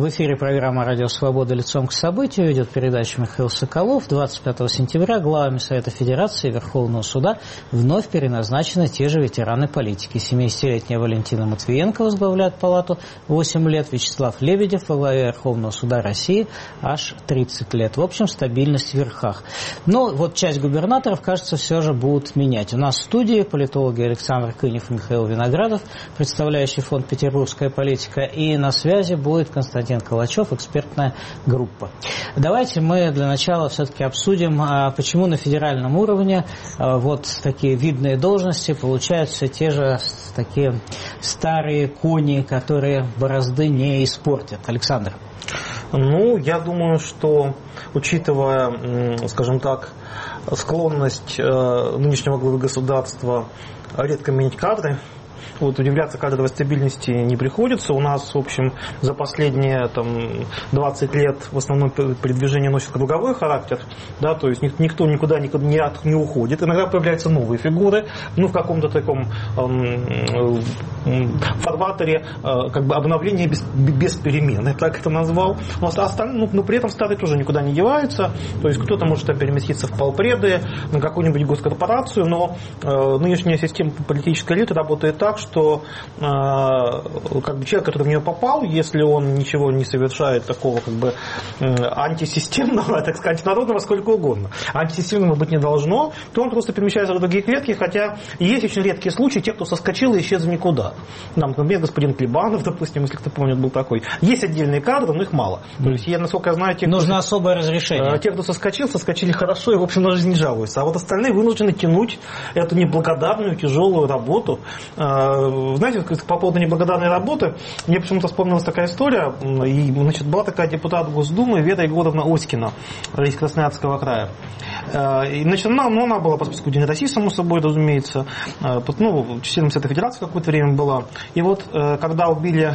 В эфире программа «Радио Свобода. Лицом к событию». Ведет передачу Михаил Соколов. 25 сентября главами Совета Федерации и Верховного суда вновь переназначены те же ветераны политики. 70-летняя Валентина Матвиенко возглавляет палату 8 лет, Вячеслав Лебедев во главе Верховного суда России аж 30 лет. В общем, стабильность в верхах. Но вот часть губернаторов, кажется, все же будут менять. У нас в студии политологи Александр Кынев и Михаил Виноградов, представляющий фонд «Петербургская политика», и на связи будет Константин Калачев, экспертная группа. Давайте мы для начала все-таки обсудим, почему на федеральном уровне вот такие видные должности получают все те же такие старые кони, которые борозды не испортят. Александр. Ну, я думаю, что, учитывая, скажем так, склонность нынешнего главы государства редко менять кадры, вот удивляться кадровой стабильности не приходится. У нас, в общем, за последние 20 лет в основном передвижение носит круговой характер, да, то есть никто никуда не уходит. Иногда появляются новые фигуры, в каком-то таком фарватере как бы обновления без перемен, я так это назвал. Но при этом старые тоже никуда не деваются, то есть кто-то может переместиться в полпреды, на какую-нибудь госкорпорацию, но нынешняя система политической элиты работает так, что как бы человек, который в нее попал, если он ничего не совершает такого как бы антисистемного, так сказать, народного, сколько угодно, антисистемного быть не должно, то он просто перемещается в другие клетки, хотя есть очень редкие случаи, те, кто соскочил и исчез в никуда. Например, господин Клебанов, допустим, если кто помнит, был такой. Есть отдельные кадры, но их мало. То есть, насколько я знаю, нужно особое разрешение. Те, кто соскочили хорошо и, в общем, на жизнь не жалуются. А вот остальные вынуждены тянуть эту неблагодарную, тяжелую работу. Знаете, по поводу неблагодарной работы, мне почему-то вспомнилась такая история. И, была такая депутат Госдумы Вера Егоровна Оськина из Красноярского края. И, она была по списку Единой России, само собой, разумеется. Членом Совета Федерации какое-то время была. И вот, когда убили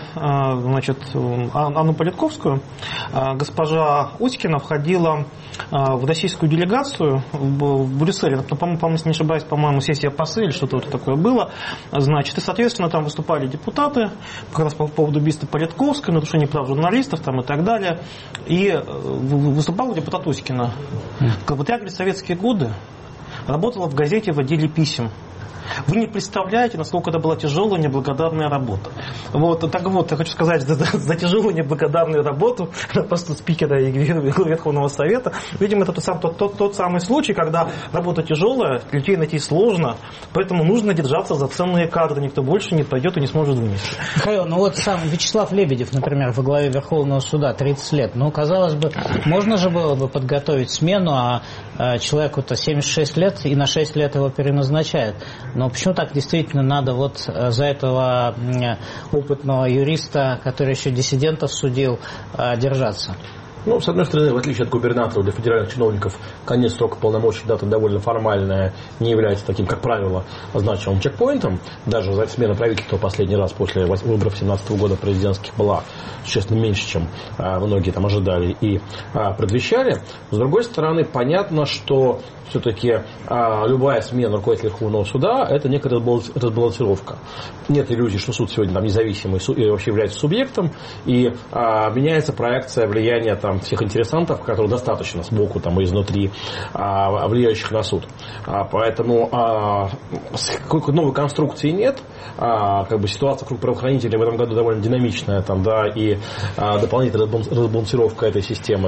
Анну Политковскую, госпожа Оськина входила в российскую делегацию в Брюсселе. По-моему, если не ошибаюсь, сессия ПАСЕ или что-то вот такое было. И, соответственно, там выступали депутаты как раз по поводу убийства Политковской, нарушения прав журналистов и так далее. И выступала депутат Оськина. Вот я, говорит, в советские годы работала в газете в отделе писем. Вы не представляете, насколько это была тяжелая, неблагодарная работа. Я хочу сказать, за тяжелую, неблагодарную работу на посту спикера и Верховного Совета, видимо, это тот самый случай, когда работа тяжелая, людей найти сложно, поэтому нужно держаться за ценные кадры, никто больше не пойдет и не сможет вынести. Михаил, сам Вячеслав Лебедев, например, во главе Верховного суда 30 лет, казалось бы, можно же было бы подготовить смену, а человеку-то 76 лет, и на 6 лет его переназначают. Но почему так действительно надо за этого опытного юриста, который еще диссидентов судил, держаться? С одной стороны, в отличие от губернаторов, для федеральных чиновников конец срока полномочий дата довольно формальная, не является таким, как правило, значимым чекпоинтом. Даже смена правительства последний раз после выборов 2017 года президентских была, честно, меньше, чем многие там ожидали и предвещали. С другой стороны, понятно, что все-таки любая смена руководителя Верховного суда – это некая разбалансировка. Нет иллюзий, что суд сегодня независимый и вообще является субъектом, и меняется проекция влияния всех интересантов, которые достаточно сбоку и изнутри влияющих на суд. Поэтому какой-то новой конструкции нет. Ситуация вокруг правоохранителей в этом году довольно динамичная, и дополнительная разбалансировка этой системы,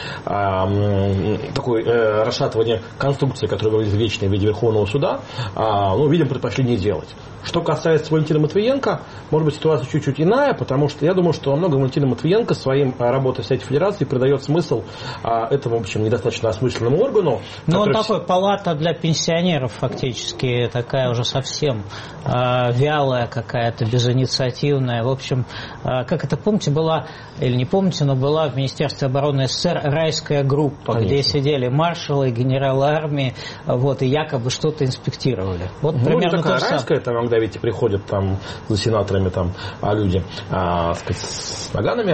такое расшатывание конструкции, которая выглядит вечной в виде Верховного суда, видим, предпочли не делать. Что касается Валентины Матвиенко, может быть, ситуация чуть-чуть иная, потому что я думаю, что во многом Валентина Матвиенко своим работой в Совете Федерации придает смысл этому, в общем, недостаточно осмысленному органу. Он такой палата для пенсионеров фактически, такая уже совсем вялая какая-то, безинициативная. В общем, как это, помните, была, или не помните, но была в Министерстве обороны СССР райская группа, конечно, где сидели маршалы, генералы армии, и якобы что-то инспектировали. Примерно такая райская, когда ведь приходят там за сенаторами там люди, сказать, с наганами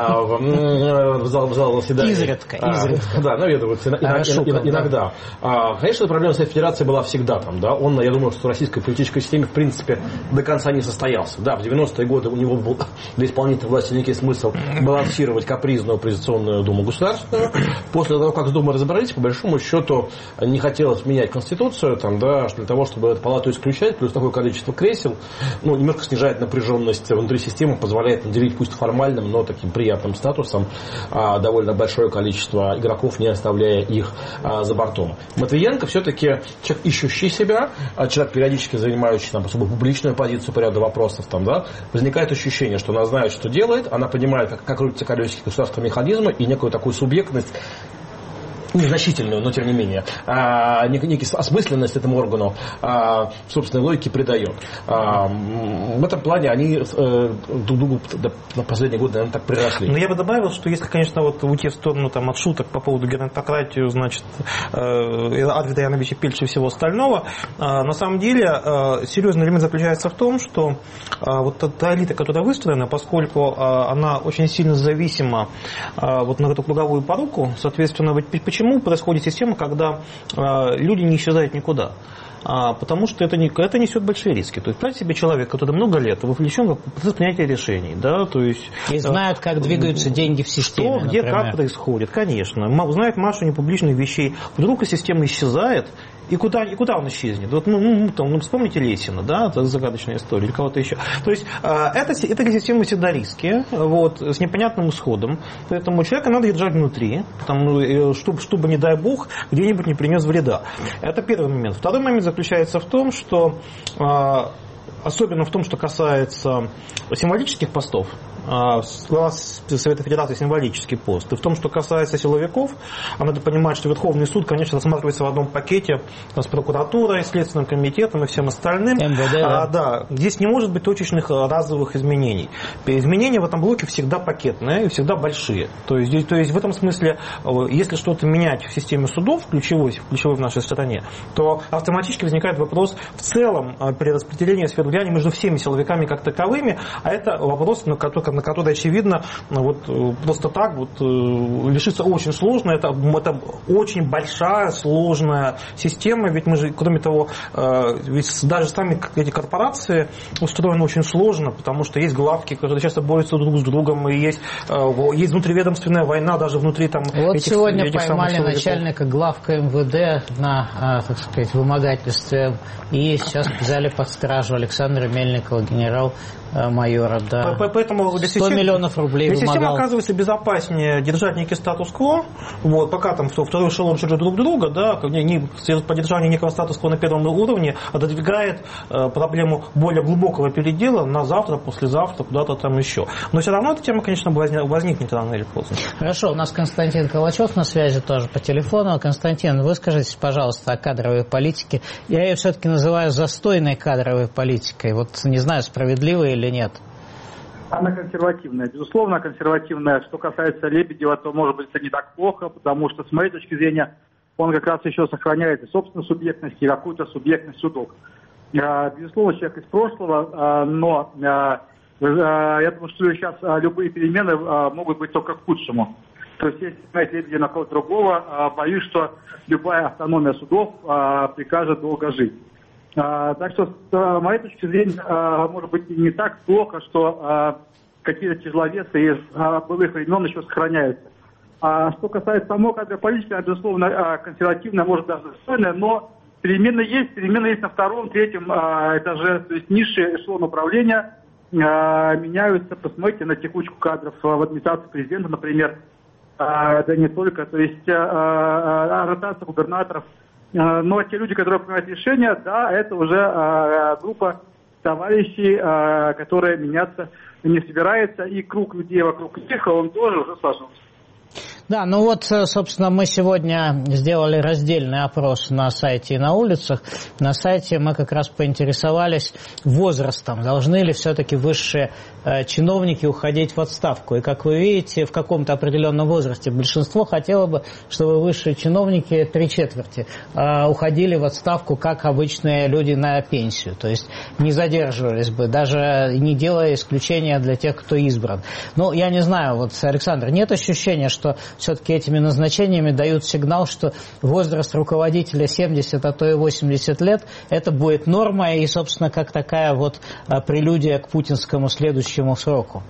в зал заседания. Изредка. Да, наведываются иногда. Конечно, проблема Совета Федерации была всегда там, да. Он, я думаю, что в российской политической системе, в принципе, до конца не состоялся. Да, в 90-е годы у него был для исполнительной власти некий смысл балансировать капризную оппозиционную Думу государственную. После того, как с Думой разобрались, по большому счету, не хотелось менять Конституцию, там, да, для того, чтобы эту палату исключать, плюс такое количество кресел, немножко снижает напряженность внутри системы, позволяет наделить пусть формальным, но таким приятным статусом довольно большое количество игроков, не оставляя их за бортом. Матвиенко все-таки человек, ищущий себя, человек, периодически занимающий там, особо публичную позицию по ряду вопросов, там, да, возникает ощущение, что она знает, что делает, она понимает, как крутятся колесики государственного механизма и некую такую субъектность, незначительную, но тем не менее, некий осмысленность этому органу собственной логики придает. В этом плане они друг другу на последние годы, наверное, так приросли. Но я бы добавил, что если, конечно, вот уйти в сторону там, от шуток по поводу геронтократии, значит, Арвида Яновича Пельча и всего остального, на самом деле серьезный элемент заключается в том, что вот та элита, которая выстроена, поскольку она очень сильно зависима вот на эту круговую поруку, соответственно, почему происходит система, когда люди не исчезают никуда? Потому что это несет большие риски. То есть, представьте себе человек, который много лет вовлечен в процесс принятия решений. Да, то есть, и знает, как двигаются деньги в системе. Что, где, как происходит, конечно. Знает массу непубличных вещей. Вдруг система исчезает, и куда он исчезнет? Вот, вспомните Лесина, да, это загадочная история, или кого-то еще. То есть, эта система всегда риски, вот, с непонятным исходом. Поэтому человека надо держать внутри, чтобы, не дай бог, где-нибудь не принес вреда. Это первый момент. Второй момент заключается в том, что особенно в том, что касается символических постов, глава Совета Федерации символический пост. И в том, что касается силовиков, надо понимать, что Верховный суд, конечно, рассматривается в одном пакете с прокуратурой, Следственным комитетом и всем остальным. МВД, да. Здесь не может быть точечных разовых изменений. Изменения в этом блоке всегда пакетные и всегда большие. То есть в этом смысле, если что-то менять в системе судов, ключевой в нашей стране, то автоматически возникает вопрос в целом перераспределения сфер влияния между всеми силовиками как таковыми, а это вопрос, на который, очевидно, просто так решиться очень сложно. Это очень большая, сложная система, ведь мы же, кроме того, ведь даже сами эти корпорации устроены очень сложно, потому что есть главки, которые часто борются друг с другом, и есть внутриведомственная война даже внутри там этих сегодня этих поймали начальника главка МВД на, так сказать, вымогательстве, и сейчас взяли под стражу Александра Мельникова, генерал-майора. Да. Поэтому 100 миллионов рублей вымогал. Система оказывается безопаснее держать некий статус-кво, пока там второй эшелон ждет друг друга, да, поддержание некого статус-кво на первом уровне отодвигает проблему более глубокого передела на завтра, послезавтра, куда-то там еще. Но все равно эта тема, конечно, возникнет рано или поздно. Хорошо, у нас Константин Калачев на связи тоже по телефону. Константин, выскажитесь, пожалуйста, о кадровой политике. Я ее все-таки называю застойной кадровой политикой. Не знаю, справедливо или нет. Она консервативная, безусловно, консервативная. Что касается Лебедева, то, может быть, это не так плохо, потому что, с моей точки зрения, он как раз еще сохраняет и собственную субъектность, и какую-то субъектность судов. Безусловно, человек из прошлого, но я думаю, что сейчас любые перемены могут быть только к худшему. То есть, если ставить Лебедева на кого-то другого, боюсь, что любая автономия судов прикажет долго жить. Так что, с моей точки зрения, может быть, не так плохо, что какие-то тяжеловесы из былых времен еще сохраняются. А что касается самой кадровой политики, она, безусловно, консервативная, может даже достойная, но перемены есть на втором, третьем этаже, то есть низшие эшелоны управления меняются. Посмотрите на текучку кадров в администрации президента, например, да не только, то есть ротация губернаторов. Но те люди, которые принимают решения, да, это уже группа товарищей, которые меняться не собирается, и круг людей вокруг них, он тоже уже сложился. Да, ну вот, собственно, мы сегодня сделали раздельный опрос на сайте и на улицах. На сайте мы как раз поинтересовались возрастом. Должны ли все-таки высшие чиновники уходить в отставку? И, как вы видите, в каком-то определенном возрасте большинство хотело бы, чтобы высшие чиновники 3/4 уходили в отставку, как обычные люди на пенсию. То есть не задерживались бы, даже не делая исключения для тех, кто избран. Ну, я не знаю, вот, Александр, нет ощущения, что все-таки этими назначениями дают сигнал, что возраст руководителя 70, а то и 80 лет, это будет норма и, собственно, как такая вот прелюдия к путинскому следующему сроку?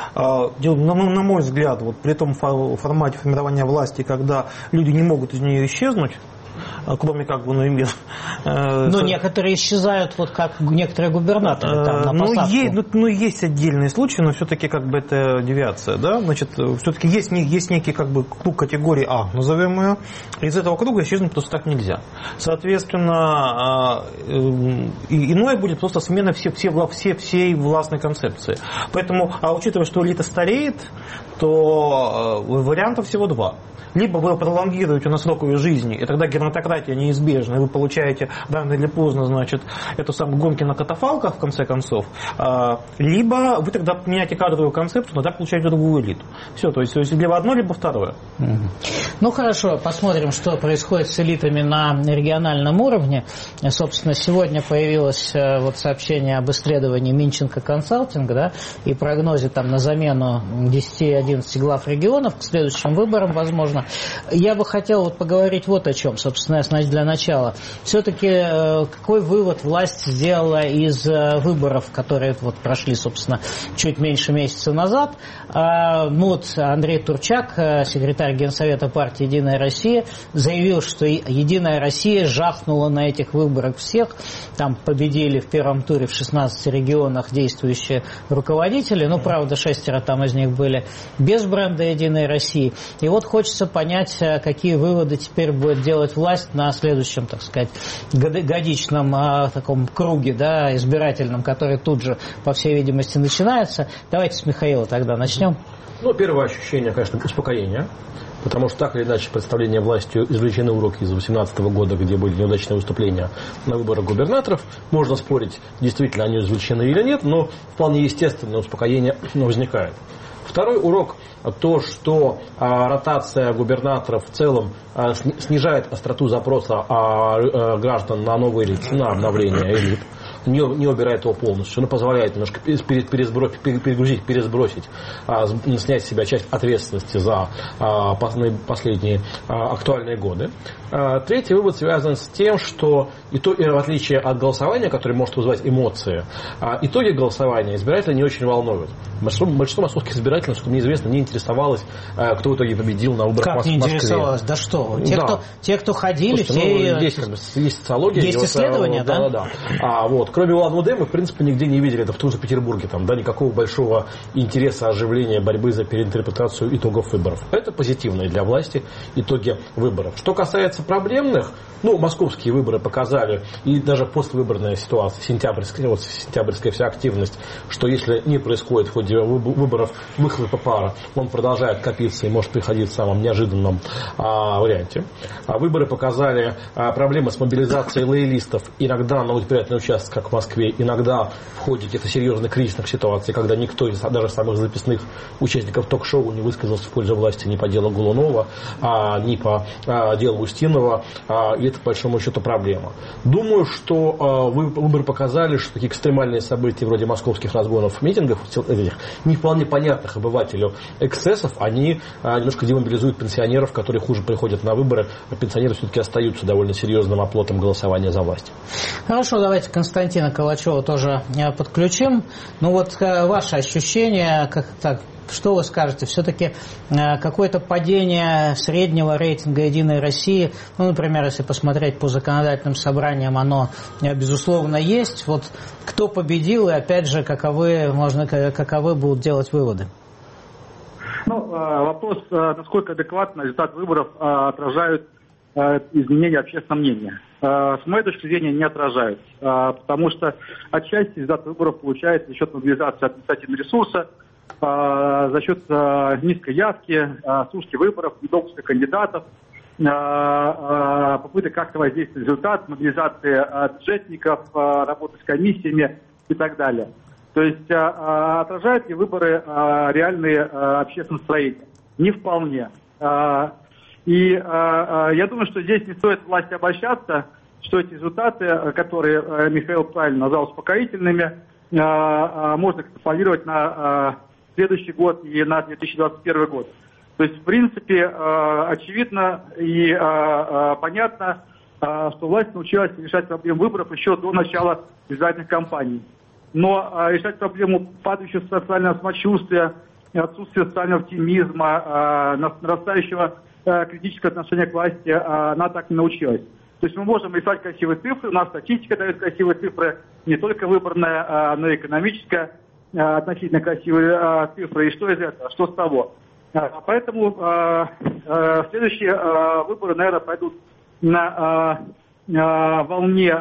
На мой взгляд, вот при том формате формирования власти, когда люди не могут из нее исчезнуть, кроме как бы, например... Но некоторые исчезают, вот как некоторые губернаторы там, на посадку. Есть отдельные случаи, но все-таки как бы это девиация, да? Значит, все-таки есть некий как бы круг категории А, назовем ее. Из этого круга исчезнуть просто так нельзя. Соответственно, иное будет просто смена всей властной концепции. Поэтому, учитывая, что элита стареет, то вариантов всего два. Либо вы пролонгируете на срок ее жизни, и тогда геронтократия неизбежна, и вы получаете рано или поздно, значит, эту самую гонки на катафалках, в конце концов, либо вы тогда меняете кадровую концепцию, тогда получаете другую элиту. Все, то есть либо одно, либо второе. Ну хорошо, посмотрим, что происходит с элитами на региональном уровне. Собственно, сегодня появилось вот сообщение об исследовании Минченко Консалтинг, да, и прогнозе там на замену 10-11 глав регионов к следующим выборам, возможно. Я бы хотел вот поговорить вот о чем, собственно, для начала. Все-таки какой вывод власть сделала из выборов, которые вот прошли, собственно, чуть меньше месяца назад? Ну вот Андрей Турчак, секретарь Генсовета партии «Единая Россия», заявил, что «Единая Россия» жахнула на этих выборах всех. Там победили в первом туре в 16 регионах действующие руководители. Ну, правда, 6 там из них были без бренда «Единой России». И вот хочется понять, какие выводы теперь будет делать власть на следующем, так сказать, годичном таком круге, да, избирательном, который тут же, по всей видимости, начинается. Давайте с Михаила тогда начнем. Ну, первое ощущение, конечно, успокоения. Потому что так или иначе представление властью извлечены уроки из 2018 года, где были неудачные выступления на выборах губернаторов. Можно спорить, действительно они извлечены или нет, но вполне естественное успокоение возникает. Второй урок – то, что ротация губернаторов в целом снижает остроту запроса граждан на новые лица, на обновление элит. Не убирает его полностью, но позволяет немножко перегрузить, пересбросить, снять с себя часть ответственности за последние актуальные годы. Третий вывод связан с тем, что в отличие от голосования, которое может вызывать эмоции, итоги голосования избирателя не очень волнуют. Большинство московских избирателей, насколько мне известно, не интересовалось, кто в итоге победил на выборах в Москве. Как не интересовалось? Да что? Те, кто ходили, слушайте, есть социология. Есть исследования, да? Да. Вот. Кроме Улан-Удэ мы, в принципе, нигде не видели, это в том же Петербурге, там, да, никакого большого интереса, оживления, борьбы за переинтерпретацию итогов выборов. Это позитивные для власти итоги выборов. Что касается проблемных, московские выборы показали, и даже поствыборная ситуация, сентябрьская вся активность, что если не происходит в ходе выборов выхлопа пара, он продолжает копиться и может приходить в самом неожиданном варианте. Выборы показали проблемы с мобилизацией лоялистов, иногда на избирательный участок, как в Москве, иногда в ходе каких-то серьезных кризисных ситуаций, когда никто из даже самых записных участников ток-шоу не высказался в пользу власти ни по делу Голунова, ни по делу Устинова, и это, по большому счету, проблема. Думаю, что выборы показали, что такие экстремальные события вроде московских разгонов, митингов, этих не вполне понятных обывателю эксцессов, они немножко демобилизуют пенсионеров, которые хуже приходят на выборы, а пенсионеры все-таки остаются довольно серьезным оплотом голосования за власть. Хорошо, давайте Константина Калачева тоже подключим. Ваше ощущение, что вы скажете? Все-таки какое-то падение среднего рейтинга «Единой России», например, если посмотреть по законодательным собраниям, оно, безусловно, есть. Вот кто победил и, опять же, каковы будут делать выводы? Вопрос, насколько адекватно результат выборов отражают изменения общественного мнения. С моей точки зрения, не отражают, потому что отчасти результат выборов получается за счет мобилизации административного ресурса, за счет низкой явки, сушки выборов, недопуска кандидатов, попыток как-то воздействовать на результат, мобилизации бюджетников, работы с комиссиями и так далее. То есть отражают ли выборы реальные общественные настроения? Не вполне. И я думаю, что здесь не стоит власти обольщаться, что эти результаты, которые Михаил правильно назвал успокоительными, можно экстраполировать на следующий год и на 2021 год. То есть, в принципе, очевидно и понятно, что власть научилась решать проблему выборов еще до начала избирательных кампаний. Но решать проблему падающего социального самочувствия, отсутствия социального оптимизма, нарастающего критического отношения к власти, она так не научилась. То есть мы можем рисовать красивые цифры, у нас статистика дает красивые цифры, не только выборная, но и экономическая, относительно красивые цифры. И что из этого? Что с того? Поэтому следующие выборы, наверное, пойдут на волне,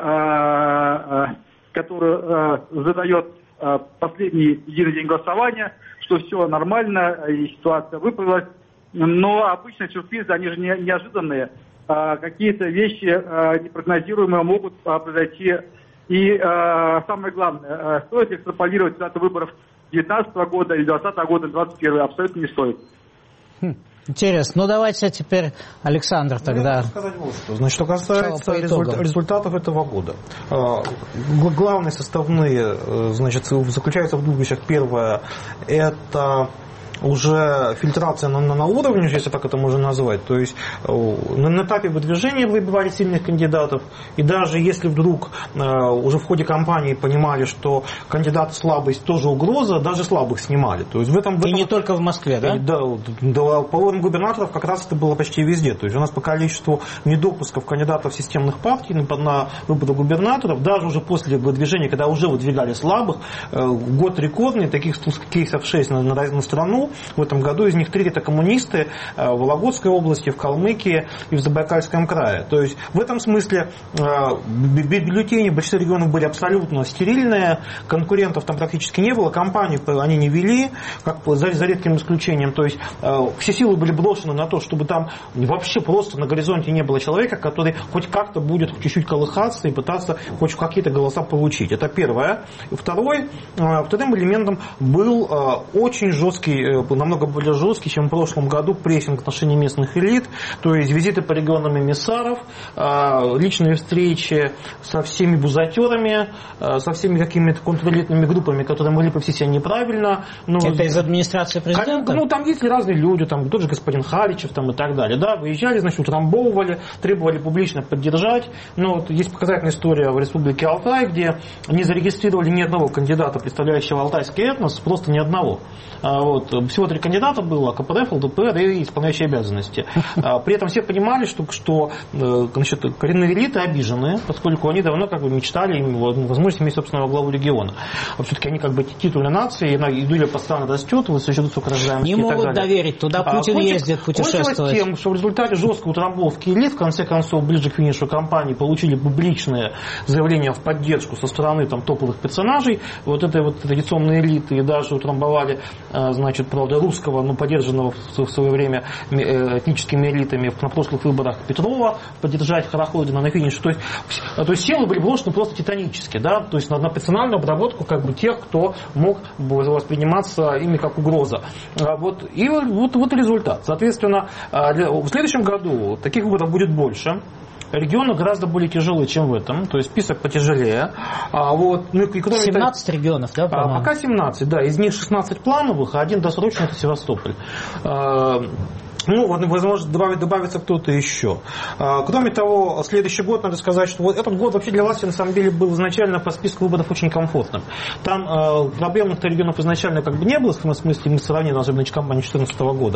которую задает последний единый день голосования, что все нормально и ситуация выправилась. Но обычно сюрпризы, они же неожиданные. Какие-то вещи непрогнозируемые могут произойти. И самое главное, стоит ли экстраполировать результаты выборов 2019 года или 2020 года, 2021, абсолютно не стоит. Интересно. Ну, давайте теперь Александр тогда. Я сказать вот что. Значит, что касается результатов этого года. Главные составные, значит, заключаются в двух вещах. Первое – это уже фильтрация на уровне, если так это можно назвать. То есть на этапе выдвижения выбивали сильных кандидатов, и даже если вдруг уже в ходе кампании понимали, что кандидат слабость тоже угроза, даже слабых снимали. То есть в этом, и не только в Москве, да? Да, по уровню губернаторов как раз это было почти везде. То есть у нас по количеству недопусков кандидатов системных партий на выборы губернаторов, даже уже после выдвижения, когда уже выдвигали слабых, год рекордный, таких кейсов 6 на страну. В этом году из них 3 это коммунисты в Вологодской области, в Калмыкии и в Забайкальском крае. То есть в этом смысле бюллетени в большинстве регионов были абсолютно стерильные, конкурентов там практически не было, кампанию они не вели, как за редким исключением. То есть все силы были брошены на то, чтобы там вообще просто на горизонте не было человека, который хоть как-то будет чуть-чуть колыхаться и пытаться хоть какие-то голоса получить. Это первое. Вторым элементом был очень жесткий, намного более жесткий, чем в прошлом году, прессинг в отношении местных элит, то есть визиты по регионам эмиссаров, личные встречи со всеми бузатерами, со всеми какими-то контрэлитными группами, которые могли повести себя неправильно. Это из администрации президента? Там есть разные люди, там тот же господин Халичев там, и так далее. Да, выезжали, значит, утрамбовывали, требовали публично поддержать. Есть показательная история в Республике Алтай, где не зарегистрировали ни одного кандидата, представляющего алтайский этнос, просто ни одного. Всего 3 кандидата было: КПРФ, ЛДПР и исполняющие обязанности. При этом все понимали, что коренные элиты обижены, поскольку они давно мечтали возможность иметь собственного главу региона. Все-таки они титульной нации, и доля постоянно растет, высочайшую рождаемость и так далее. Не могут доверить, туда Путин ездит путешествовать. Кончилось тем, что в результате жесткой утрамбовки элит, в конце концов, ближе к финишу кампании, получили публичные заявления в поддержку со стороны топовых персонажей этой традиционной элиты, и даже утрамбовали, правда, русского, поддержанного в свое время этническими элитами на прошлых выборах Петрова, поддержать Хорохлодина на финише. То есть силы были брошены просто титанически, да, то есть на персональную обработку тех, кто мог восприниматься ими как угроза. И результат. Соответственно, в следующем году таких выборов будет больше. Регионы гораздо более тяжелые, чем в этом, то есть список потяжелее. 17 регионов, да, по-моему? Пока 17, да, из них 16 плановых, а 1 досрочный – это Севастополь. Возможно, добавится кто-то еще. Кроме того, следующий год, надо сказать, что этот год вообще для власти на самом деле был изначально по списку выборов очень комфортным. Там проблемных регионов изначально не было, в смысле мы сравнили, особенно кампанию 2014 года.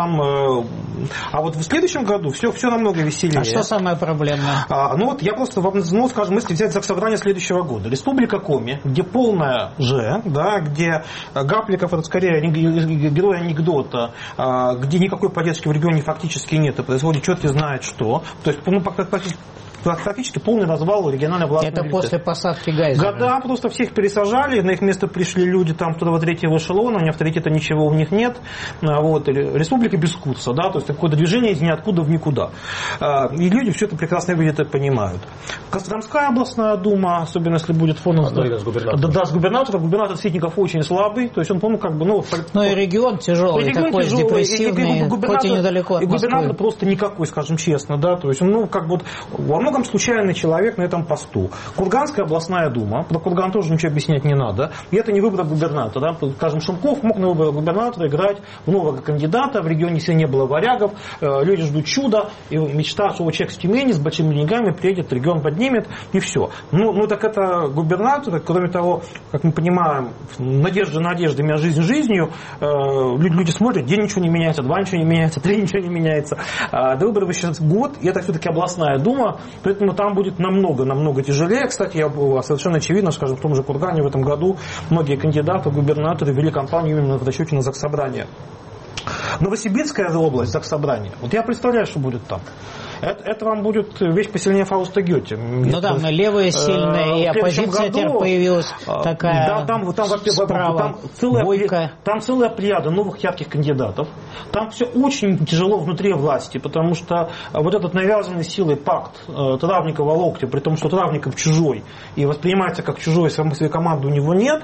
А в следующем году все намного веселее. А что самое проблемное? Я просто вам назову, если взять заксобрание следующего года. Республика Коми, где полная где Гапликов это скорее герой анекдота, где никакой поддержки в регионе фактически нет, и производит черт знает что. То есть, практически полный развал региональной власти. Это после посадки Гайзера. Да, просто всех пересажали, на их место пришли люди там второго, третьего эшелона, ни авторитета, ничего у них нет. Вот, республика без курса, да, то есть какое-то движение из ниоткуда в никуда. И люди все это прекрасно видят и понимают. Костромская областная дума, особенно если будет фоном с губернатором. Губернатор Ситников очень слабый, то есть он, по-моему, как бы, и регион тяжелый, такой депрессивный, хоть и недалеко от Москвы. И губернатор просто никакой, скажем честно, да, то есть он, как бы, во многом случайный человек на этом посту. Курганская областная дума, про Курган тоже ничего объяснять не надо, и это не выбор губернатора, да, скажем, Шумков мог на выборах губернатора играть в нового кандидата, в регионе все не было варягов, люди ждут чуда, и мечта, что человек с Тюмени с большими деньгами приедет, регион поднимет, и все. Ну так это губернатор, кроме того, как мы понимаем, надежда меня жизнь жизнью, люди смотрят, день ничего не меняется, 2 ничего не меняется, 3 ничего не меняется. До выборов еще год, и это все-таки областная дума, поэтому там будет намного тяжелее. Кстати, совершенно очевидно, скажем, в том же Кургане в этом году многие кандидаты, губернаторы вели кампанию именно в расчете на заксобрание. Новосибирская область, заксобрание. Вот я представляю, что будет там. Это вам будет вещь посильнее Фауста Гёте. Там левые сильные, и оппозиция теперь появилась такая справа, бойкая. Там целая плеяда новых ярких кандидатов. Там все очень тяжело внутри власти, потому что вот этот навязанный силой пакт Травникова локтя, при том, что Травников чужой, и воспринимается как чужой, своей команды у него нет,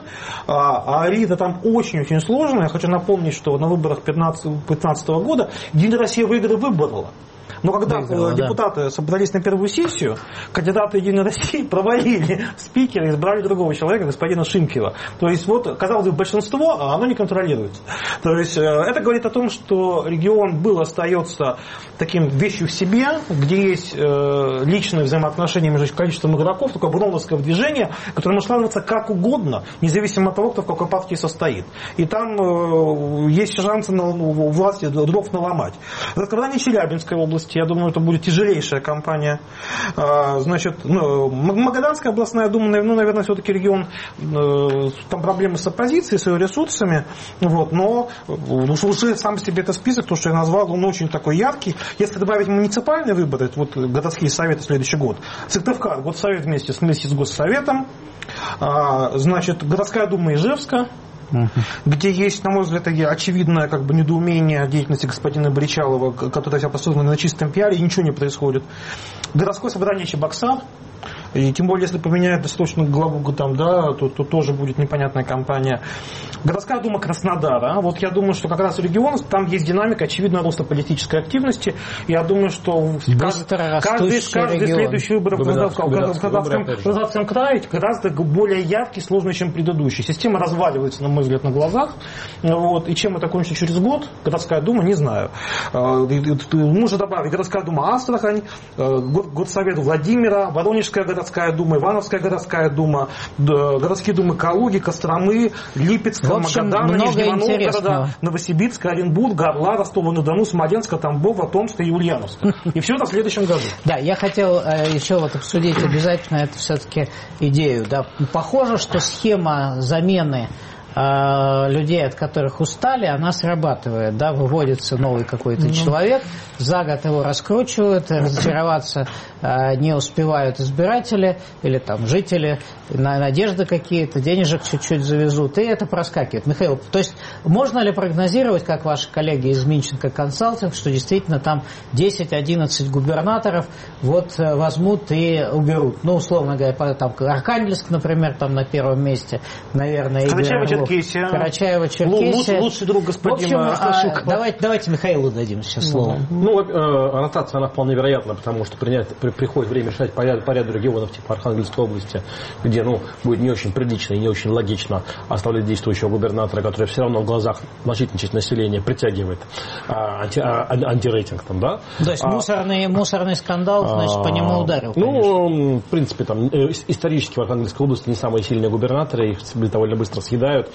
а элита там очень-очень сложная. Я хочу напомнить, что на выборах 2015 года Единая Россия выиграла выборы. Но когда депутаты собрались на первую сессию, кандидаты Единой России провалили спикера и избрали другого человека, господина Шимкева. То есть, казалось бы, большинство, а оно не контролируется. То есть, это говорит о том, что регион остается таким вещью в себе, где есть личные взаимоотношения между количеством игроков, такое броновское движение, которое может складываться как угодно, независимо от того, кто в какой партии состоит. И там есть шансы у власти дров наломать. Закрывание Челябинской области, я думаю, это будет тяжелейшая кампания. Значит, Магаданская областная дума, наверное, все-таки регион, там проблемы с оппозицией, с ее ресурсами, но уже сам себе этот список, то, что я назвал, он очень такой яркий. Если добавить муниципальные выборы, городские советы следующий год, Сыктывкар, Госсовет вместе с Госсоветом, значит, городская дума Ижевска, где есть, на мой взгляд, очевидное недоумение деятельности господина Бричалова, которая вся построена на чистом пиаре, и ничего не происходит. Городское собрание Чебоксар, и тем более, если поменяют досрочно главу то тоже будет непонятная кампания. Городская дума Краснодара. Я думаю, что как раз регион, там есть динамика очевидного роста политической активности. Я думаю, что каждый следующий выбор в Казахском крае гораздо более яркий, сложный, чем предыдущий. Система разваливается, на мой взгляд, на глазах. И чем это кончится через год, городская дума, не знаю. Можно добавить городская дума Астрахань, горсовет Владимира, Воронежская городская дума, Ивановская городская дума, городские думы Калуги, Костромы, Липецка, Магадана, Нижнего Новгорода, Новосибирска, Оренбурга, Орла, Ростова-на-Дону, Смоленска, Тамбова, Томска и Ульяновска. И все это в следующем году. Да, я хотел еще обсудить обязательно эту все-таки идею. Да. Похоже, что схема замены людей, от которых устали, она срабатывает, да, выводится новый какой-то человек, за год его раскручивают, разочароваться не успевают избиратели или там жители, надежды какие-то, денежек чуть-чуть завезут, и это проскакивает. Михаил, то есть можно ли прогнозировать, как ваши коллеги из Минченко Консалтинг, что действительно там 10-11 губернаторов возьмут и уберут? Условно говоря, там Архангельск, например, там на первом месте, наверное, Карачаево-Черкесия. Лучший друг господина Шукова. Давайте Михаилу дадим сейчас слово. Аннотация, она вполне вероятна, потому что приходит время решать по ряду регионов, типа Архангельской области, где будет не очень прилично и не очень логично оставлять действующего губернатора, который все равно в глазах значительной части населения притягивает антирейтинг. Да? То есть мусорный скандал, значит, по нему ударил. В принципе, исторически в Архангельской области не самые сильные губернаторы, их довольно быстро съедают.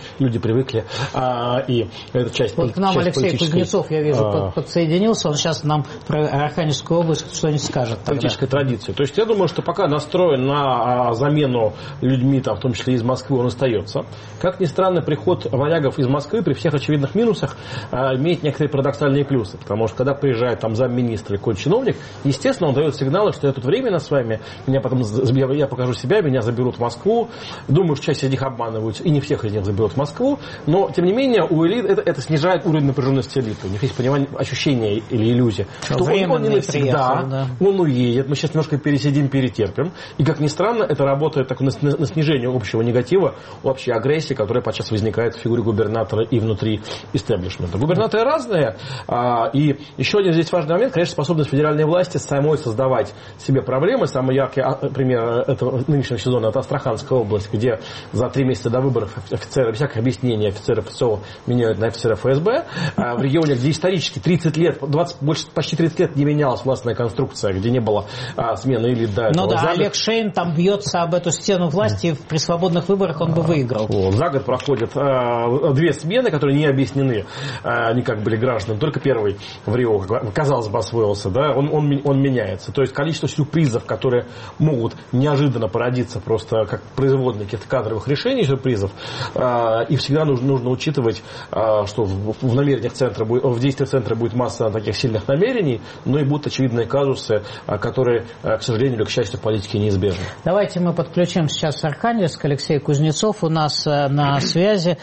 люди привыкли. И эта часть вот к нам Алексей Кузнецов, я вижу, подсоединился. Он сейчас нам про Архангельскую область что-нибудь скажет. Политической традиции. То есть я думаю, что пока настроен на замену людьми, там, в том числе из Москвы, он остается. Как ни странно, приход варягов из Москвы при всех очевидных минусах имеет некоторые парадоксальные плюсы. Потому что когда приезжает там замминистра или какой-то чиновник, естественно, он дает сигналы, что я тут временно с вами, меня потом я покажу себя, меня заберут в Москву. Думаю, что часть из них обманываются, и не всех из них заберут в Москву. Но, тем не менее, у элит это снижает уровень напряженности элиты. У них есть понимание, ощущение или иллюзия, что он не навсегда, он уедет, мы сейчас немножко пересидим, перетерпим. И, как ни странно, это работает так, на снижение общего негатива, общей агрессии, которая подчас возникает в фигуре губернатора и внутри истеблишмента. Губернаторы разные. И еще один здесь важный момент, конечно, способность федеральной власти самой создавать себе проблемы. Самый яркий пример этого нынешнего сезона – это Астраханская область, где за 3 месяца до выборов офицеры, без всяких объяснений, офицеры ФСО меняют на офицеров ФСБ. В регионе, где исторически 30 лет, почти 30 лет не менялась властная конструкция, где не было смены элит до этого. Ну да, Олег Шейн там бьется об эту стену власти, при свободных выборах он бы выиграл. За год проходят 2 смены, которые не объяснены никак были гражданам. Только первый в Рио, казалось бы, освоился, да, он меняется. То есть количество сюрпризов, которые могут неожиданно породиться просто как производные каких-то кадровых решений, сюрпризов, и всегда нужно учитывать, что в намерениях центра, в действиях центра будет масса таких сильных намерений, но и будут очевидные казусы, которые, к сожалению или к счастью, в политике неизбежны. Давайте мы подключим сейчас Архангельск. Алексей Кузнецов у нас на связи,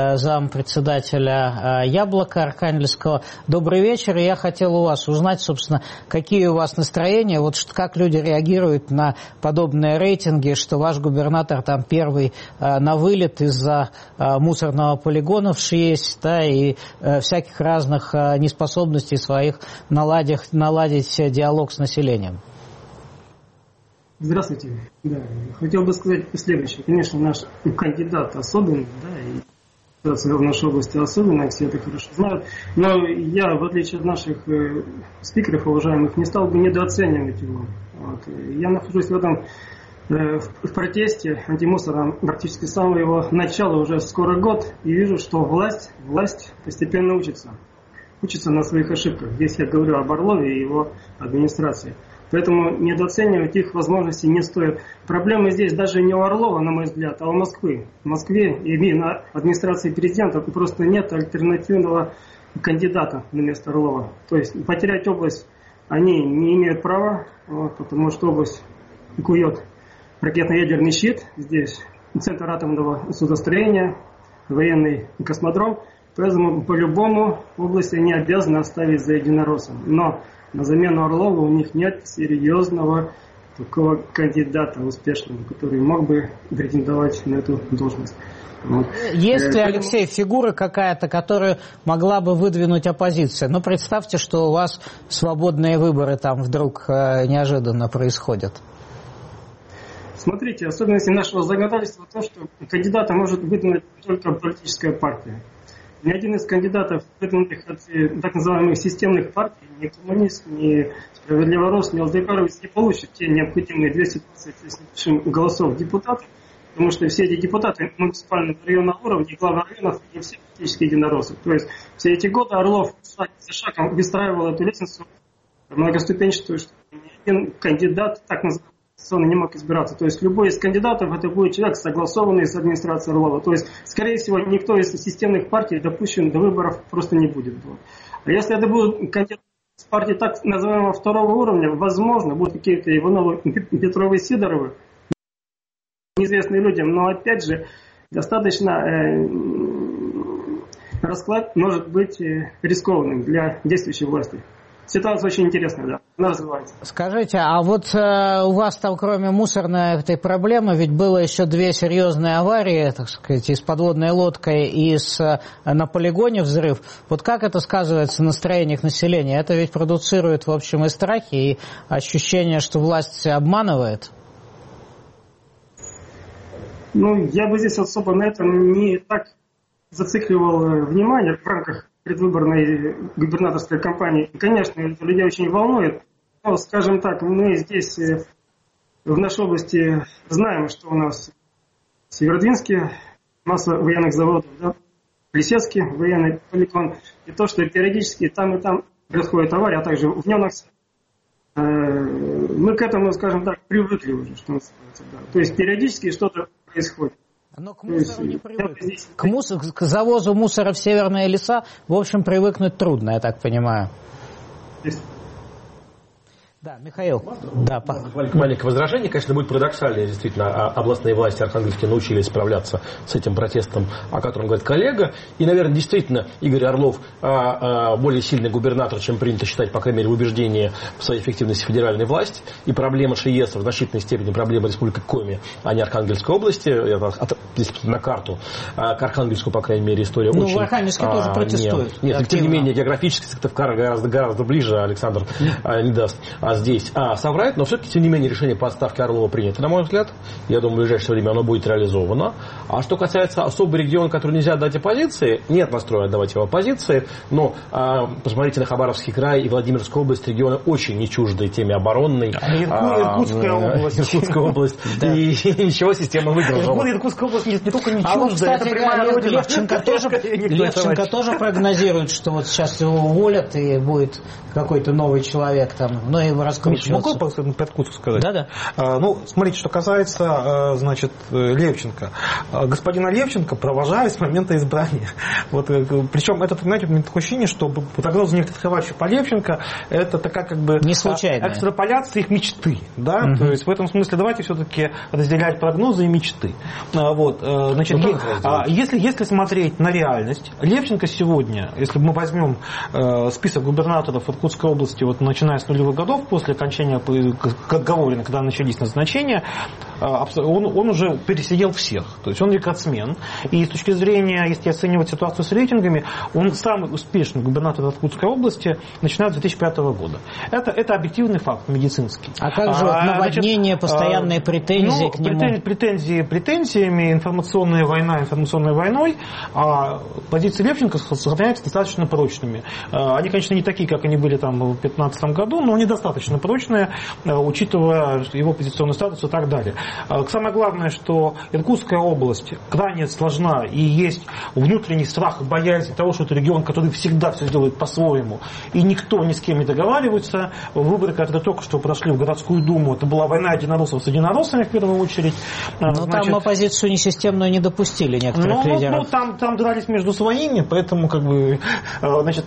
зампредседателя «Яблока» Архангельского. Добрый вечер. И я хотел у вас узнать, собственно, какие у вас настроения, вот как люди реагируют на подобные рейтинги, что ваш губернатор там первый на вылет из-за мусорного полигона в ШИЭС, да, и всяких разных неспособностей своих наладить диалог с населением. Здравствуйте. Да, хотел бы сказать следующее. Конечно, наш кандидат особенный, да, и ситуация в нашей области особенная, все это хорошо знают. Но я, в отличие от наших спикеров, уважаемых, не стал бы недооценивать его. Вот. Я нахожусь в этом в протесте антимусорном практически с самого его начала, уже скоро год, и вижу, что власть постепенно учится на своих ошибках. Здесь я говорю об Орлове и его администрации. Поэтому недооценивать их возможности не стоит. Проблема здесь даже не у Орлова, на мой взгляд, а у Москвы. В Москве и на администрации президента просто нет альтернативного кандидата на место Орлова. То есть потерять область они не имеют права, потому что область кует ракетно-ядерный щит. Здесь центр атомного судостроения, военный космодром. Поэтому по-любому область они обязаны оставить за единороссом. Но на замену Орлова у них нет серьезного такого кандидата успешного, который мог бы претендовать на эту должность. Вот. Есть ли, Алексей, фигура какая-то, которую могла бы выдвинуть оппозиция? Ну, представьте, что у вас свободные выборы там вдруг неожиданно происходят. Смотрите, особенности нашего законодательства то, что кандидата может выдвинуть только политическая партия. Ни один из кандидатов, выдвинутых от так называемых системных партий, ни коммунист, ни Справедливый Рост, ни ЛДПРовец, не получит те необходимые 220 с небольшим голосов депутатов, потому что все эти депутаты муниципального районного уровня, главы районов, и все практически единороссы. То есть все эти годы Орлов шаг за шагом выстраивал эту лестницу многоступенчатую, что ни один кандидат, так называемый, не мог избираться. То есть любой из кандидатов это будет человек, согласованный с администрацией Орлова. То есть, скорее всего, никто из системных партий допущен до выборов просто не будет. А если это будут кандидаты с партии так называемого второго уровня, возможно, будут какие-то Ивановы, Петровы, Сидоровы, неизвестные людям, но опять же, достаточно расклад может быть рискованным для действующей власти. Ситуация очень интересная, да. Она развивается. Скажите, а вот у вас там, кроме мусорной этой проблемы, ведь было еще 2 серьезные аварии, так сказать, и с подводной лодкой, и на полигоне взрыв. Вот как это сказывается на настроениях населения? Это ведь продуцирует, в общем, и страхи, и ощущение, что власть обманывает? Ну, я бы здесь особо на этом не так зацикливал внимание в рамках предвыборной губернаторской кампании. Конечно, это людей очень волнует. Но, скажем так, мы здесь, в нашей области, знаем, что у нас в Северодвинске масса военных заводов, да, Плесецкий военный полигон, и то, что периодически там и там происходит авария, а также в Неноксе. Мы к этому, скажем так, привыкли уже, что называется. Да. То есть периодически что-то происходит. Но к мусору не привыкнуть. К завозу мусора в северные леса, в общем, привыкнуть трудно, я так понимаю. Да, Михаил. Да, маленькое возражение, конечно, будет парадоксально. Действительно, областные власти архангельские научились справляться с этим протестом, о котором говорит коллега. И, наверное, действительно, Игорь Орлов более сильный губернатор, чем принято считать, по крайней мере, в убеждении в своей эффективности федеральной власти. И проблема ШИЕСа в значительной степени проблема Республики Коми, а не Архангельской области. Здесь на карту к Архангельску, по крайней мере, история очень... Ну, в Архангельске тоже протестуют. Нет, тем не менее, географически Сыктывкар гораздо ближе, Александр не даст здесь соврать, но все-таки, тем не менее, решение по отставке Орлова принято, на мой взгляд. Я думаю, в ближайшее время оно будет реализовано. А что касается особый регион, который нельзя отдать оппозиции, нет настроя отдавать его оппозиции, но посмотрите на Хабаровский край и Владимирскую область, регионы очень не чуждые теме оборонной. Иркутская область. И ничего, система выдержала. Иркутская область не только не чуждая, кстати, это прямая родина. Левченко тоже прогнозирует, что вот сейчас его уволят и будет какой-то новый человек там, но его раскручиваться. Могу по Иркутску сказать? Да. Ну, смотрите, что касается, значит, Левченко. Господина Левченко провожают с момента избрания. Вот, причем это, знаете, у меня такое ощущение, что прогнозы некоторых товарищей по Левченко это такая как бы не случайная экстраполяция их мечты. Да? То есть в этом смысле давайте все-таки разделять прогнозы и мечты. Вот, значит, если смотреть на реальность, Левченко сегодня, если мы возьмем список губернаторов Иркутской области, вот, начиная с нулевых годов, после окончания Гагарина, когда начались назначения, он уже пересидел всех. То есть он рекордсмен. И с точки зрения, если оценивать ситуацию с рейтингами, он самый успешный губернатор Иркутской области, начиная с 2005 года. Это объективный факт медицинский. А как же наводнение, постоянные претензии к нему? Претензиями, информационная война информационной войной, а позиции Левченко сохраняются достаточно прочными. Они, конечно, не такие, как они были там в 2015 году, но они достаточно прочные, учитывая его позиционный статус и так далее. Самое главное, что Иркутская область крайне сложна, и есть внутренний страх и боязнь того, что это регион, который всегда все делает по-своему, и никто ни с кем не договаривается. Выборы, которые только что прошли в городскую думу, это была война единороссов с единороссами в первую очередь. Но там оппозицию несистемную не допустили некоторых лидеров. Там дрались между своими, поэтому как бы, значит,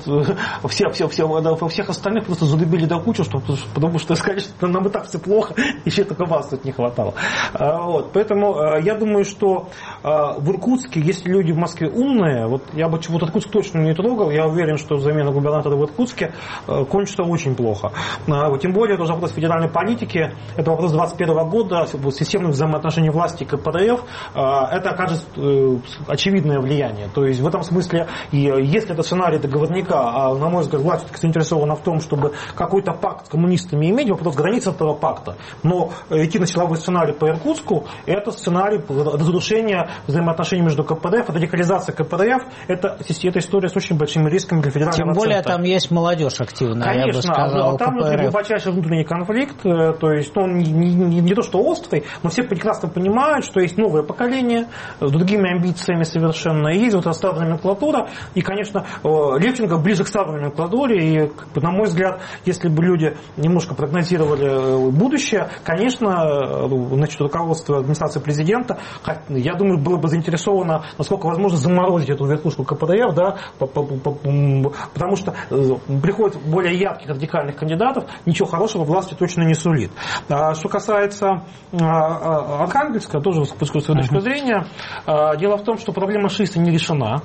всех остальных просто задубили до кучи, потому что сказали, что нам и так все плохо, еще только вас тут не хватало. Вот, поэтому я думаю, что в Иркутске, если люди в Москве умные, вот я бы вот Иркутск точно не трогал, я уверен, что замена губернатора в Иркутске кончится очень плохо. Тем более, это уже вопрос федеральной политики, это вопрос 2021 года, системных взаимоотношений власти и КПРФ, это окажет очевидное влияние. То есть в этом смысле, если это сценарий договорника, а на мой взгляд, власть заинтересована в том, чтобы какой-то пакт с коммунистами иметь, вопрос границ этого пакта, но идти на силовой сценарий по Иркутску, это сценарий разрушения взаимоотношений между КПРФ, радикализация КПРФ, это история с очень большими рисками для федерального центра. Тем более центра. Там есть молодежь активная, конечно, я бы сказал, там глубочайший внутренний конфликт, то есть он не то что острый, но все прекрасно понимают, что есть новое поколение с другими амбициями совершенно, и есть вот старая номенклатура, и, конечно, Левченко ближе к старой номенклатуре, и, на мой взгляд, если бы люди немножко прогнозировали будущее, конечно, значит, руководство администрации президента, я думаю, было бы заинтересовано, насколько возможно, заморозить эту верхушку КПРФ, да, потому что приходит более ярких радикальных кандидатов, ничего хорошего власти точно не сулит. Что касается Архангельска, тоже с своей точки зрения, дело в том, что проблема ШИСа не решена.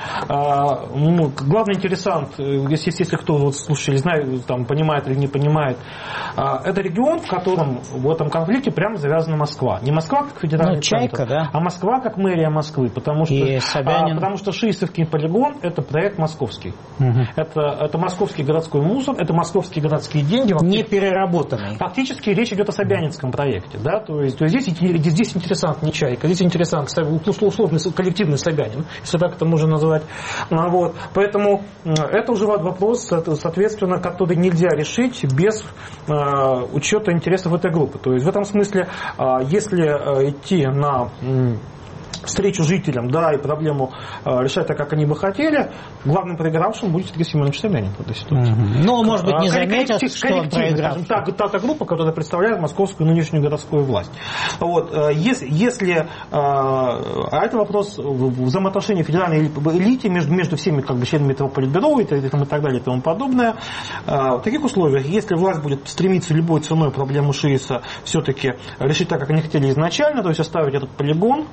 Главный интересант, если кто вот слушали, знает, там, понимает или не понимает, это регион, в котором в этом конфликте прямо завязана Москва. Не Москва как федеральный центр, да? А Москва как мэрия Москвы, потому что Шиисовский полигон – это проект московский. Это московский городской мусор, это московские городские деньги. Не переработанный. Фактически речь идет о Собянинском проекте. Да? То есть здесь интересант не Чайка, здесь интересант условный коллективный Собянин, если так это можно назвать. Вот. Поэтому это уже вопрос, соответственно, который нельзя решить без учета интересов этой группы. То есть в этом смысле, если идти на встречу жителям, да, и проблему решать так, как они бы хотели, главным проигравшим будет все-таки Семенович Собянин в этой ситуации. Ну, может быть, не заметят, что он проиграл. Та группа, которая представляет московскую нынешнюю городскую власть. Вот, если это вопрос взаимоотношений федеральной элиты между всеми как бы членами этого политбюро и так далее и тому подобное, в таких условиях, если власть будет стремиться любой ценой проблему ШИИСа все-таки решить так, как они хотели изначально, то есть оставить этот полигон,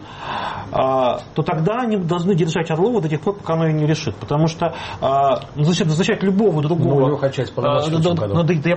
то тогда они должны держать Орлова до тех пор, пока оно ее не решит. Потому что назначать любого другого... Я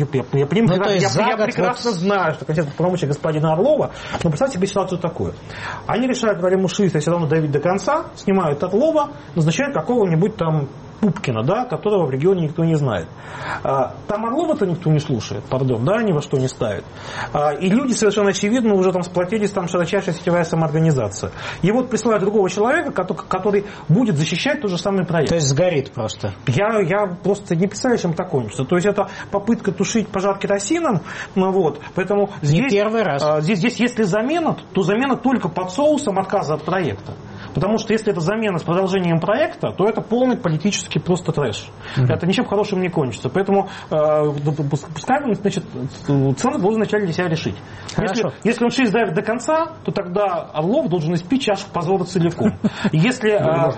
прекрасно знаю, что конкретно полномочия господина Орлова, но представьте себе ситуацию такую. Они решают проблему ШИИСа, все равно давить до конца, снимают Орлова, назначают какого-нибудь там Пупкина, да, которого в регионе никто не знает. Там Орлова-то никто не слушает, пардон, да, ни во что не ставит. И люди совершенно очевидно уже там сплотились, там широчайшая сетевая самоорганизация. И вот присылают другого человека, который будет защищать тот же самый проект. То есть сгорит просто. Я просто не представляю, чем это кончится. То есть это попытка тушить пожар керосином, вот, поэтому здесь, не первый раз. Здесь если замена, то замена только под соусом отказа от проекта. Потому что если это замена с продолжением проекта, то это полный политический просто трэш. Это ничем хорошим не кончится. Поэтому пускай, значит, цены должен вначале для себя решить. Если он ШИИС давит до конца, то тогда Орлов должен испить чашу позора целиком. Если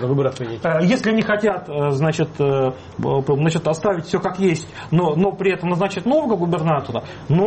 они хотят, значит, оставить все как есть, но при этом назначить нового губернатора,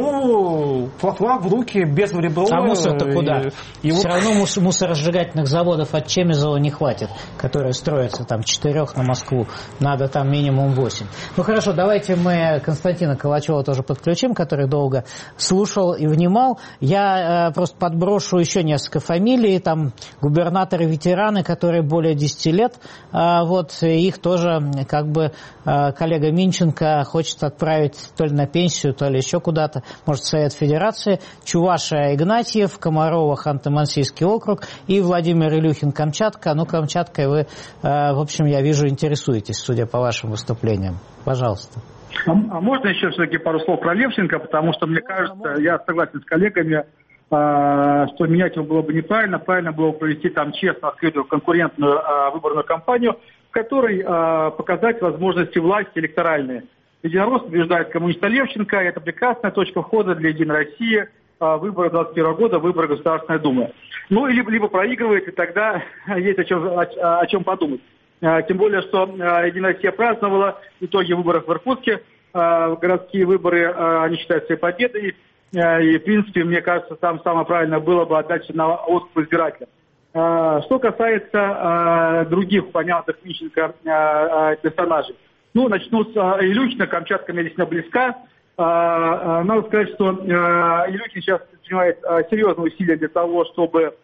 флаг в руки, без в ребро. А мусор-то куда? Все равно мусоросжигательных заводов от Чемизова не хватит, которые строятся там 4 на Москву. Надо там минимум 8. Ну хорошо, давайте мы Константина Калачева тоже подключим, который долго слушал и внимал. Я просто подброшу еще несколько фамилий. Там губернаторы-ветераны, которые более 10 лет. Вот их тоже как бы коллега Минченко хочет отправить то ли на пенсию, то ли еще куда-то. Может, в Совет Федерации. Чувашия Игнатьев, Комарова, Ханты-Мансийский округ и Владимир Илюхин, Камчатка. Ну, Камчаткой вы, в общем, я вижу, интересуетесь, судя по вашим выступлениям. Пожалуйста. А можно еще все-таки пару слов про Левченко, потому что, мне кажется, я согласен с коллегами, что менять его было бы неправильно. Правильно было бы провести там честно открытую конкурентную выборную кампанию, в которой показать возможности власти электоральные. Единорос побеждает коммуниста Левченко, и это прекрасная точка входа для Единой России, выборы 2021 года, выборы Государственной Думы. Ну, либо проигрывает, и тогда есть о чем подумать. Тем более, что Единая Россия праздновала итоги выборов в Иркутске. Городские выборы, они считают своей победой. И, в принципе, мне кажется, там самое правильное было бы отдать на откуп избирателям. Что касается других понятных Мищенко персонажей. Ну, начну с Илюхина. Камчатка мне действительно близка. Надо сказать, что Илюхин сейчас принимает серьезные усилия для того, чтобы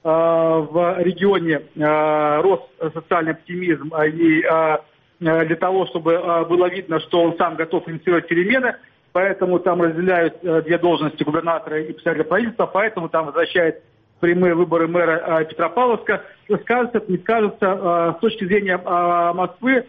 в регионе рос социальный оптимизм и для того, чтобы было видно, что он сам готов инициировать перемены. Поэтому там разделяют две должности губернатора и председателя правительства, поэтому там возвращает прямые выборы мэра Петропавловска. Скажется, это не скажется, с точки зрения Москвы,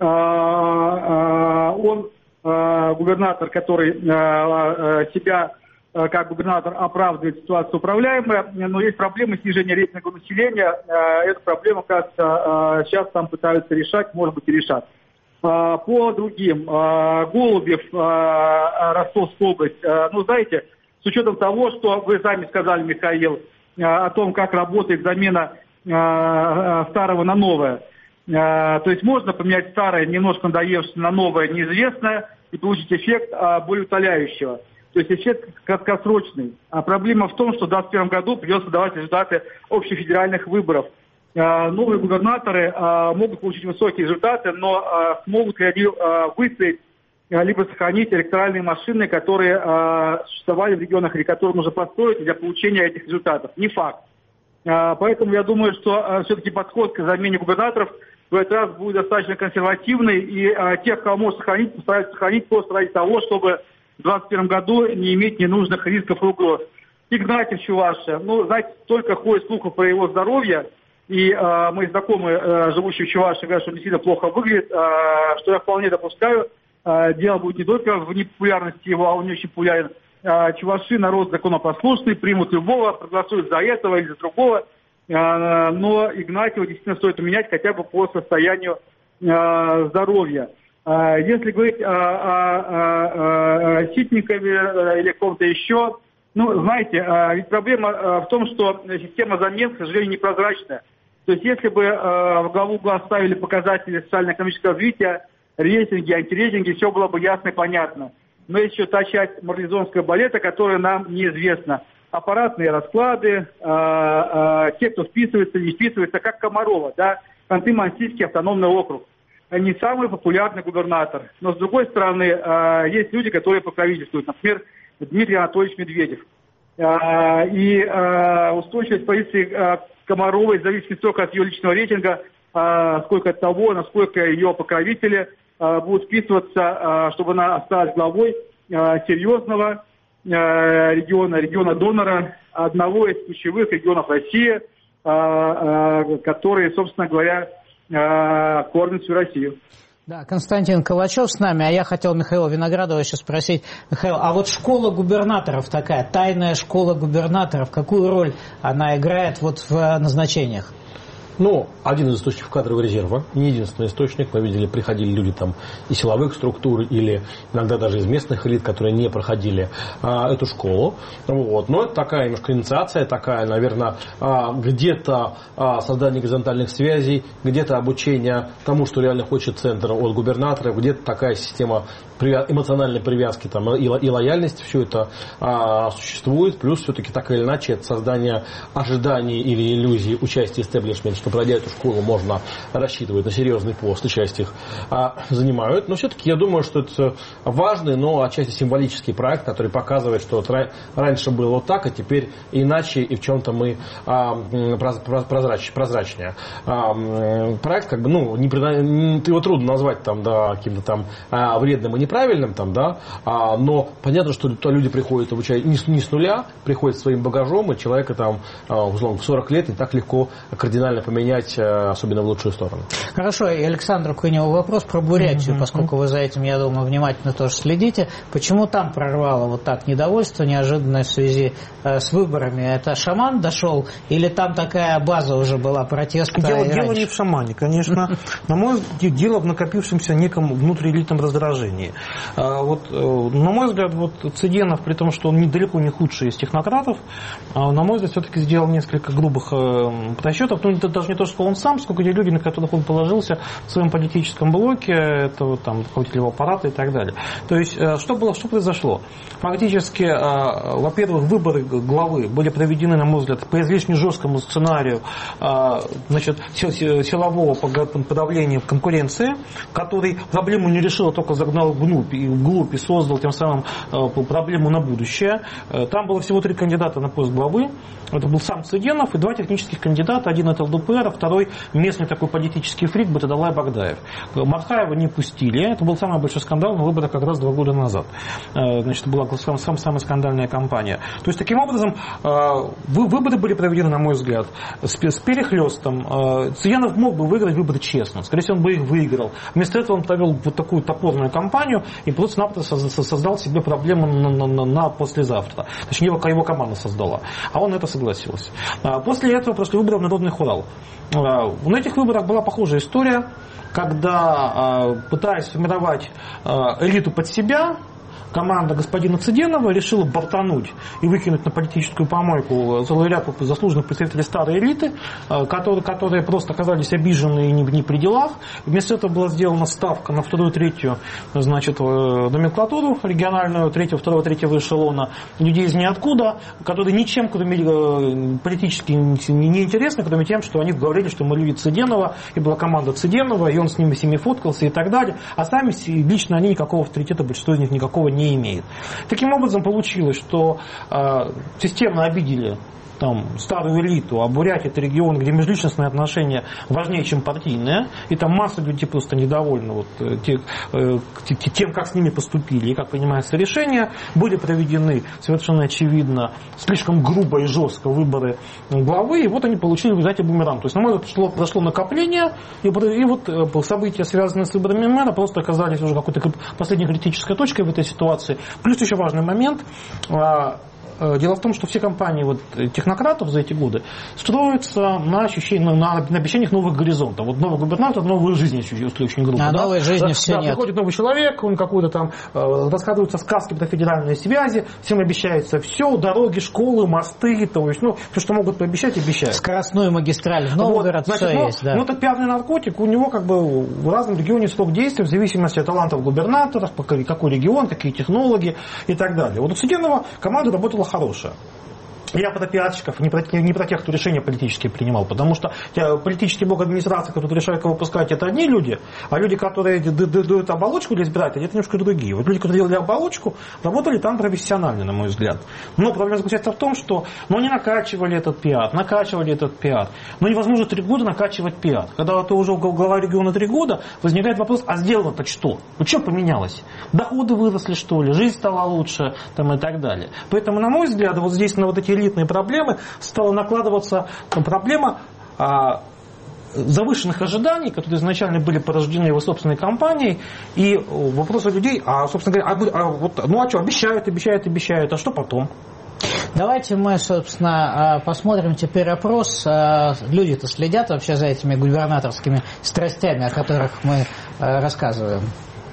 он губернатор, который себя как губернатор оправдывает ситуацию управляемая, но есть проблемы снижения рейтинга населения. Эту проблему, кажется, сейчас там пытаются решать, может быть, и решат. По другим, Голубев, Ростовская область, ну, знаете, с учетом того, что вы сами сказали, Михаил, о том, как работает замена старого на новое. То есть можно поменять старое, немножко надоевшее, на новое, неизвестное, и получить эффект более утоляющего. То есть эффект краткосрочный. А проблема в том, что в 2021 году придется давать результаты общефедеральных выборов. Новые губернаторы могут получить высокие результаты, но смогут ли они выстроить либо сохранить электоральные машины, которые существовали в регионах, или которые нужно построить для получения этих результатов. Не факт. Поэтому я думаю, что все-таки подход к замене губернаторов в этот раз будет достаточно консервативный, и тех, кого можно сохранить, постараются сохранить просто ради того, чтобы в 2021 году не иметь ненужных рисков и угроз. Игнатьев, Чувашия. Ну, знаете, столько ходит слухов про его здоровье, и мои знакомые, живущие в Чувашии, говорят, что он действительно плохо выглядит, что я вполне допускаю. Дело будет не только в непопулярности его, а он не очень популярен. Чуваши народ законопослушный, примут любого, проголосуют за этого или за другого. но Игнатьева действительно стоит менять хотя бы по состоянию здоровья. Если говорить о Ситникове или ком-то еще, знаете, ведь проблема в том, что система замен, к сожалению, непрозрачная. То есть если бы в главу ГЛАС ставили показатели социально-экономического развития, рейтинги, антирейтинги, все было бы ясно и понятно. Но есть еще та часть марлезонского балета, которая нам неизвестна. Аппаратные расклады, те, кто вписывается, не вписывается, как Комарова, да, Ханты-Мансийский автономный округ. Не самый популярный губернатор. Но, с другой стороны, есть люди, которые покровительствуют. Например, Дмитрий Анатольевич Медведев. И устойчивость позиции Комаровой зависит не только от ее личного рейтинга, сколько от того, насколько ее покровители будут вписываться, чтобы она осталась главой серьезного региона донора, одного из ключевых регионов России, который, собственно говоря, кормит всю Россию. Да, Константин Калачев с нами, а я хотел Михаила Виноградова еще спросить. Михаил, а вот школа губернаторов такая, тайная школа губернаторов, какую роль она играет вот в назначениях? Один из источников кадрового резерва, не единственный источник. Мы видели, приходили люди там из силовых структур или иногда даже из местных элит, которые не проходили эту школу. Но это такая немножко инициация, такая, наверное, где-то создание горизонтальных связей, где-то обучение тому, что реально хочет центр от губернатора, где-то такая система эмоциональной привязки там, и лояльности, все это существует. Плюс все-таки так или иначе это создание ожиданий или иллюзий участия истеблишмента, что пройдя эту школу можно рассчитывать на серьезный пост, и часть их занимают. Но все-таки я думаю, что это важный, но отчасти символический проект, который показывает, что вот раньше было вот так, а теперь иначе, и в чем-то мы прозрачнее. Проект, его трудно назвать там, каким-то там вредным и неправильным, там, да, но понятно, что люди приходят обучать не с нуля, приходят своим багажом, и человека там, условно, в 40 лет не так легко кардинально поменять, особенно в лучшую сторону. Хорошо, и Александру Куневу вопрос про Бурятию, поскольку вы за этим, я думаю, внимательно тоже следите. Почему там прорвало вот так недовольство неожиданное в связи с выборами? Это шаман дошел или там такая база уже была протеста? Дело не в шамане, конечно. На мой взгляд, дело в накопившемся неком внутриэлитном раздражении. На мой взгляд, Цыденов, при том, что он недалеко не худший из технократов, на мой взгляд, все-таки сделал несколько грубых просчетов. Это даже не то, что он сам, сколько те люди, на которых он положился в своем политическом блоке, это руководители его аппарата и так далее. То есть, что произошло? Фактически, во-первых, выборы главы были проведены, на мой взгляд, по излишне жесткому сценарию силового подавления конкуренции, который проблему не решил, а только загнал вглубь и создал тем самым проблему на будущее. Там было всего 3 кандидата на пост главы. Это был сам Цыденов и 2 технических кандидата. Один это ЛДПР, а второй местный такой политический фрик Батадалай Багдаев. Мархаева не пустили. Это был самый большой скандал на выборах как раз 2 года назад. Была самая скандальная кампания. То есть, таким образом, выборы были проведены, на мой взгляд, с перехлестом. Цыденов мог бы выиграть выборы честно. Скорее всего, он бы их выиграл. Вместо этого он провел вот такую топорную кампанию и просто-напросто создал себе проблему на послезавтра. Точнее, его команда создала. А он на это согласился. После этого прошли выборы в Народный хурал. На этих выборах была похожая история, когда, пытаясь сформировать элиту под себя, команда господина Цыденова решила бортануть и выкинуть на политическую помойку целый ряд заслуженных представителей старой элиты, которые просто оказались обижены и не при делах. Вместо этого была сделана ставка на 2-ю, 3-ю номенклатуру региональную, 3-ю, 2-го, 3-го эшелона, людей из ниоткуда, которые ничем, кроме политически не интересны, кроме тем, что они говорили, что мы люди Цыденова, и была команда Цыденова, и он с ними всеми фоткался и так далее. А сами лично они никакого авторитета, большинство из них никакого не имеет. Таким образом, получилось, что системно обидели старую элиту, а Бурятия — это регион, где межличностные отношения важнее, чем партийные, и там масса людей просто недовольны тем, как с ними поступили и как принимаются решения. Были проведены, совершенно очевидно, слишком грубо и жестко выборы главы, и вот они получили в результате бумеранг. То есть, на мой взгляд, прошло накопление, и события, связанные с выборами мэра, просто оказались уже какой-то последней критической точкой в этой ситуации. Плюс еще важный момент. дело в том, что все компании вот, технократов за эти годы строятся на обещаниях новых горизонтов. Вот новый губернатор, новую жизнь очень грубо. А новой жизни все нет. Приходит новый человек, он какой-то там рассказываются сказки про федеральные связи, всем обещается все, дороги, школы, мосты, то есть, все, что могут пообещать, обещают. Скоростную магистраль в Новгород, вот, значит, есть, да. Это пиарный наркотик, у него как бы в разном регионе срок действия в зависимости от талантов губернаторов, какой регион, какие технологии и так далее. Вот у Сиденова команда работала хорошая. Я про пиарщиков, не про тех, кто решения политические принимал, потому что политический блок администрации, который решает, кого пускать, это одни люди, а люди, которые дают оболочку для избирателей, это немножко другие. Вот люди, которые делали оболочку, работали там профессионально, на мой взгляд. Но проблема заключается в том, что они накачивали этот пиар, но невозможно 3 года накачивать пиар. Когда ты уже глава региона 3 года, возникает вопрос, а сделано-то что? Что поменялось? Доходы выросли, что ли? Жизнь стала лучше, и так далее. Поэтому, на мой взгляд, вот здесь на вот эти элитные проблемы стала накладываться проблема завышенных ожиданий, которые изначально были порождены его собственной компанией, и вопросы людей, собственно говоря, что, обещают, а что потом? Давайте мы, собственно, посмотрим теперь опрос. Люди-то следят вообще за этими губернаторскими страстями, о которых мы рассказываем.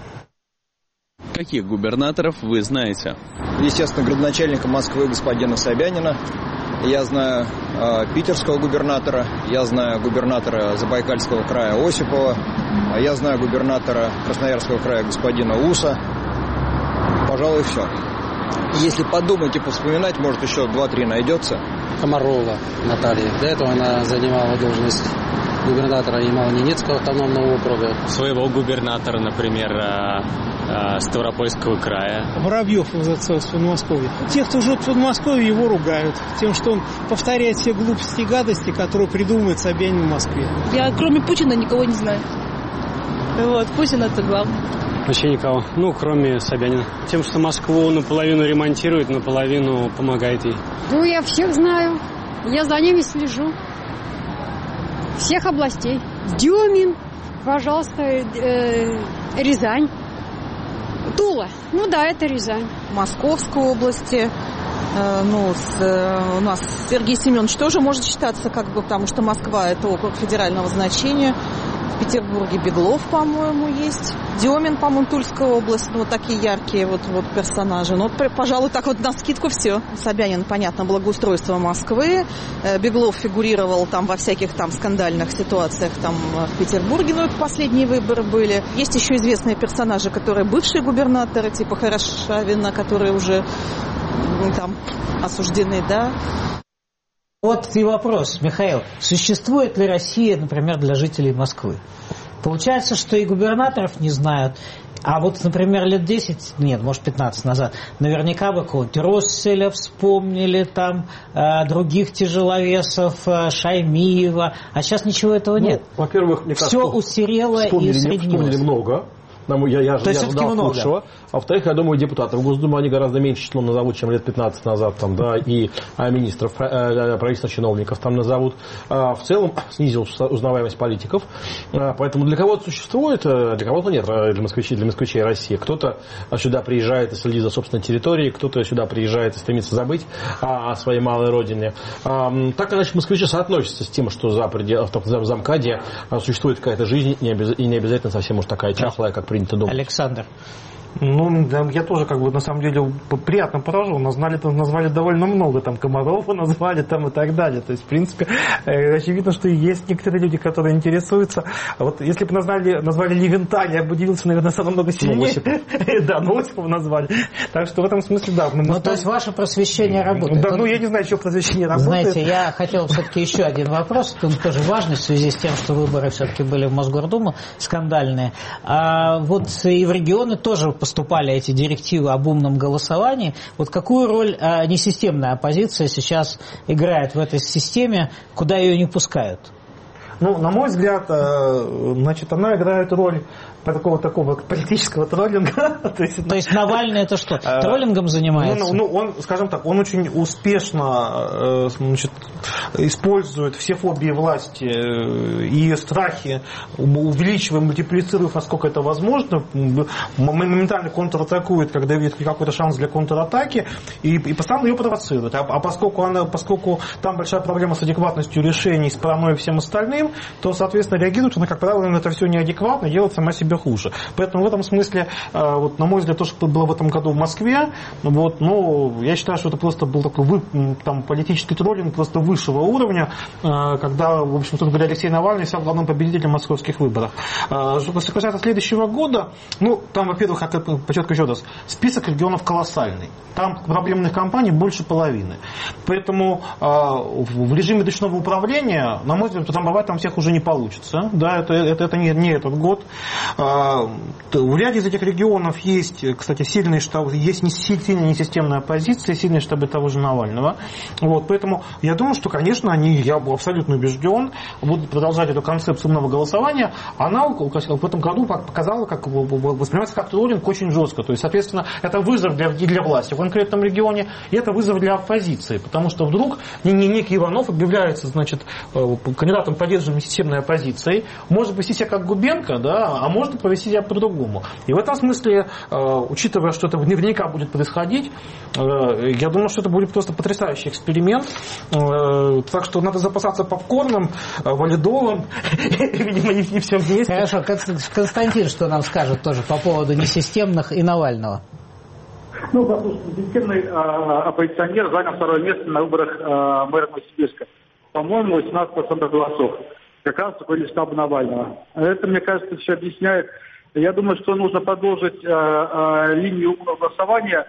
Каких губернаторов вы знаете? Естественно, градоначальника Москвы господина Собянина. Я знаю питерского губернатора, я знаю губернатора Забайкальского края Осипова, я знаю губернатора Красноярского края господина Уса. Пожалуй, все. Если подумать и повспоминать, может, еще 2-3 найдется. Комарова Наталья. До этого она занимала должность губернатора Ямало-Ненецкого автономного округа. Своего губернатора, например, Ставропольского края. Воробьев из Подмосковья. Те, кто живет в Подмосковье, его ругают тем, что он повторяет все глупости и гадости, которые придумывает Собянин в Москве. Я кроме Путина никого не знаю. Путин это главное. Вообще никого. Кроме Собянина. Тем, что Москву наполовину ремонтирует, наполовину помогает ей. Я всех знаю. Я за ними слежу. Всех областей. Дюмин, пожалуйста, Рязань. Тула. Это Рязань. Московской области. У нас Сергей Семенович тоже может считаться, потому что Москва – это округ федерального значения. В Петербурге Беглов, по-моему, есть. Демин, по-моему, Тульская область. Такие яркие персонажи. Пожалуй, так навскидку все. Собянин, понятно, благоустройство Москвы. Беглов фигурировал во всяких скандальных ситуациях в Петербурге. Это последние выборы были. Есть еще известные персонажи, которые бывшие губернаторы, типа Хорошавина, которые уже осуждены, да. Вот и вопрос, Михаил. Существует ли Россия, например, для жителей Москвы? Получается, что и губернаторов не знают. А например, лет 10, нет, может 15 назад, наверняка бы какого-нибудь Росселя вспомнили, других тяжеловесов, Шаймиева. А сейчас ничего этого нет. Во-первых, мне кажется, все усерело и усреднилось. Вспомнили много. Я ожидал худшего. А во-вторых, я думаю, депутатов Госдумы они гораздо меньше числом назовут, чем лет 15 назад, и министров, правительственных чиновников там назовут. В целом снизилась узнаваемость политиков. Поэтому для кого-то существует, для кого-то нет, для москвичей России. Кто-то сюда приезжает и следит за собственной территорией, кто-то сюда приезжает и стремится забыть о своей малой родине. Так иначе москвичи соотносятся с тем, что в замкаде существует какая-то жизнь, и не обязательно совсем уж такая чахлая, как принято думать. Александр. Я тоже, на самом деле, приятно поражен. Назвали довольно много. Комарова назвали, и так далее. То есть, в принципе, очевидно, что есть некоторые люди, которые интересуются. Если бы назвали Левенталь, я бы удивился, наверное, намного сильнее. Осипова назвали. Так что в этом смысле, да. То есть, ваше просвещение работает? Да, я не знаю, что просвещение работает. Знаете, я хотел все-таки еще один вопрос. Он тоже важный в связи с тем, что выборы все-таки были в Мосгордуму скандальные. И в регионы тоже поступали эти директивы об умном голосовании. Какую роль несистемная оппозиция сейчас играет в этой системе, куда ее не пускают? Ну, на мой взгляд, значит, она играет роль такого политического троллинга. То есть Навальный это что, троллингом занимается? Ну, он, скажем так, он очень успешно, значит, использует все фобии власти и страхи, увеличивая, мультиплицируя, насколько это возможно, моментально контратакует, когда видит какой-то шанс для контратаки, и постоянно ее провоцирует. А поскольку там большая проблема с адекватностью решений, с паранойей и всем остальным, то, соответственно, реагирует она, как правило, на это все неадекватно, делает сама себе хуже. Поэтому в этом смысле, вот, на мой взгляд, то, что было в этом году в Москве, вот, ну, я считаю, что это просто был такой там, политический троллинг просто высшего уровня, когда, в общем, собственно говоря, Алексей Навальный стал главным победителем московских выборов. Что касается следующего года, ну, там, во-первых, подчеркиваю еще раз, список регионов колоссальный. Там проблемных кампаний больше половины. Поэтому в режиме ручного управления, на мой взгляд, трамбовать там всех уже не получится. Да, это не этот год. В ряде из этих регионов есть, кстати, сильные штабы, есть сильная несистемная оппозиция, сильные штабы того же Навального. Вот, поэтому я думаю, что, конечно, я абсолютно убежден, будут продолжать эту концепцию умного голосования. Она в этом году показала, как воспринимается как троллинг очень жестко. То есть, соответственно, это вызов для власти в конкретном регионе, и это вызов для оппозиции, потому что вдруг некий Иванов объявляется, значит, кандидатом, поддержанным системной оппозицией, может повести себя как Губенко, да, а может повести себя по-другому. И в этом смысле, учитывая, что это наверняка будет происходить, я думаю, что это будет просто потрясающий эксперимент. Так что надо запасаться попкорном, валидолом, видимо, не все вместе. Хорошо, Константин что нам скажет тоже по поводу несистемных и Навального? Ну, послушайте, системный оппозиционер занял второе место на выборах мэра Новосибирска. По-моему, 18% голосов. Как раз такой штаб Навального. Это, мне кажется, все объясняет. Я думаю, что нужно продолжить линию умного голосования.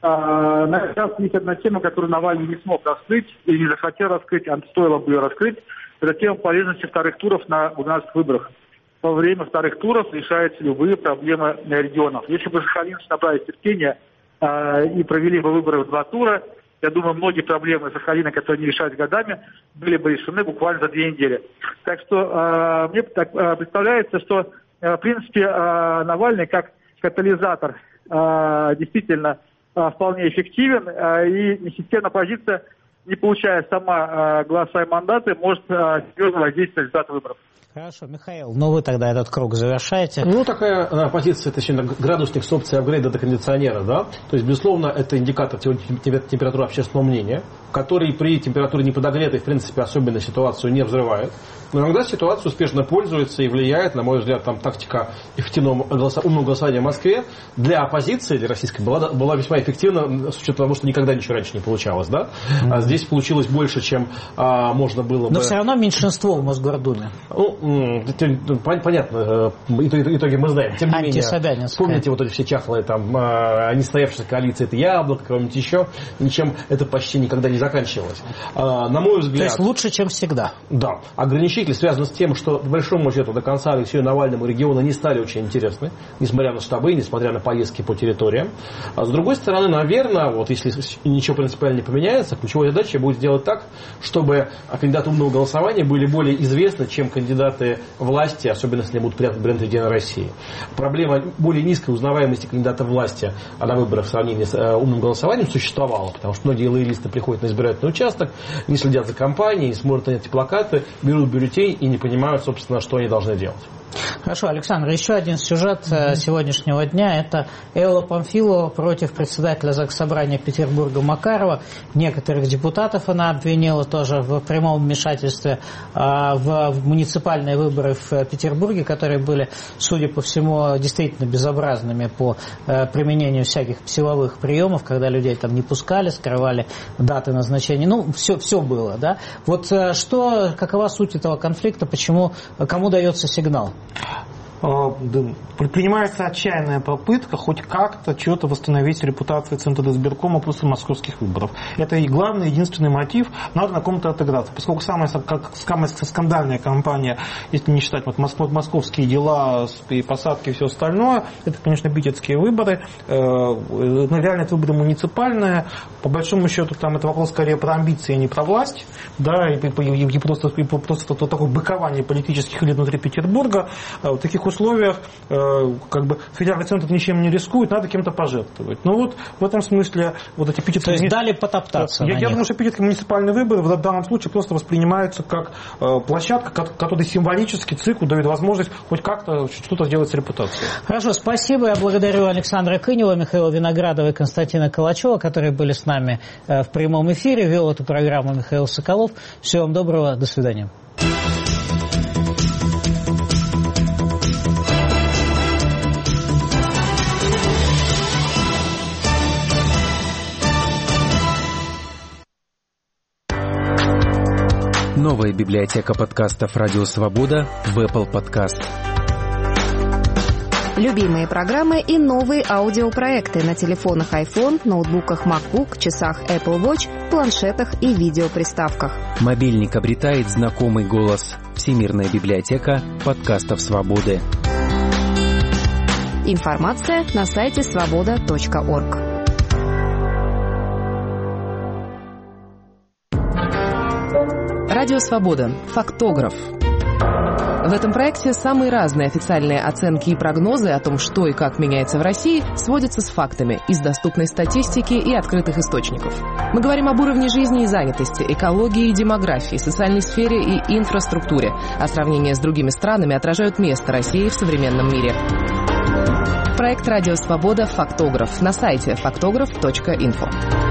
На этот раз есть одна тема, которую Навальный не смог раскрыть или не захотел раскрыть, а стоило бы ее раскрыть. Это тема полезности вторых туров на губернаторских выборах. Во время вторых туров решаются любые проблемы регионов. Если бы сахалинцы набрали терпения и провели бы выборы в 2 тура, я думаю, многие проблемы Сахалина, которые не решают годами, были бы решены буквально за 2 недели. Так что мне так представляется, что, в принципе, Навальный как катализатор действительно вполне эффективен, и несистемная оппозиция, не получая сама голоса и мандаты, может серьезно воздействовать на результаты выборов. Хорошо, Михаил, ну вы тогда этот круг завершаете. Ну, такая позиция, точнее, градусник с опцией апгрейда до кондиционера, да. То есть, безусловно, это индикатор температуры общественного мнения, который при температуре неподогретой, в принципе, особенно ситуацию не взрывает. Но иногда ситуация успешно пользуется и влияет, на мой взгляд, там тактика эффективного умного голосования в Москве для оппозиции, для российской, была весьма эффективна, с учетом того, что никогда ничего раньше не получалось, да. А здесь получилось больше, чем можно было бы. Но все равно меньшинство в Мосгордуме. Понятно, итоги мы знаем. Тем не менее, помните вот эти все чахлые там, не стоявшие коалиции, это яблоко, кого-нибудь еще, ничем это почти никогда не заканчивалось. На мой взгляд... То есть лучше, чем всегда. Да. Ограничители связаны с тем, что, по большому счету, до конца Алексею Навальному регионы не стали очень интересны, несмотря на штабы, несмотря на поездки по территориям. А с другой стороны, наверное, вот если ничего принципиально не поменяется, ключевой задачей будет сделать так, чтобы кандидаты умного голосования были более известны, чем кандидаты власти, особенно если они будут бренд «Единой России». Проблема более низкой узнаваемости кандидата власти на выборах в сравнении с умным голосованием существовала, потому что многие лоялисты приходят на избирательный участок, не следят за кампанией, не смотрят на эти плакаты, берут бюллетень и не понимают, собственно, что они должны делать. Хорошо, Александр, еще один сюжет сегодняшнего дня. Это Элла Памфилова против председателя Заксобрания Петербурга Макарова. Некоторых депутатов она обвинила тоже в прямом вмешательстве в муниципальные выборы в Петербурге, которые были, судя по всему, действительно безобразными по применению всяких силовых приемов, когда людей там не пускали, скрывали даты назначения. Ну, все было, да? Вот какова суть этого конфликта, кому дается сигнал? предпринимается отчаянная попытка хоть как-то что-то восстановить репутацию Центра избиркома после московских выборов. Это и главный, единственный мотив. Надо на ком-то отыграться. Поскольку самая скандальная кампания, если не считать московские дела и посадки и все остальное, это, конечно, питерские выборы. Реально это выборы муниципальные. По большому счету, там это вопрос скорее про амбиции, а не про власть. Да, и просто такое быкование политических элит внутри Петербурга. В таких условиях федеральный центр ничем не рискует, надо кем-то пожертвовать. Но вот в этом смысле вот эти питерские... То есть дали потоптаться. Я думаю, что питерские муниципальные выборы в данном случае просто воспринимаются как площадка, которая символически ЦИКу дает возможность хоть как-то что-то сделать с репутацией. Хорошо, спасибо. Я благодарю Александра Кынева, Михаила Виноградова и Константина Калачева, которые были с нами в прямом эфире. Вел эту программу Михаил Соколов. Всего вам доброго. До свидания. Новая библиотека подкастов «Радио Свобода» в Apple Podcast. Любимые программы и новые аудиопроекты на телефонах iPhone, ноутбуках MacBook, часах Apple Watch, планшетах и видеоприставках. Мобильник обретает знакомый голос. Всемирная библиотека подкастов «Свободы». Информация на сайте svoboda.org. Радио «Свобода». Фактограф. В этом проекте самые разные официальные оценки и прогнозы о том, что и как меняется в России, сводятся с фактами из доступной статистики и открытых источников. Мы говорим об уровне жизни и занятости, экологии и демографии, социальной сфере и инфраструктуре, а сравнения с другими странами отражают место России в современном мире. Проект «Радио Свобода. Фактограф» на сайте faktograph.info.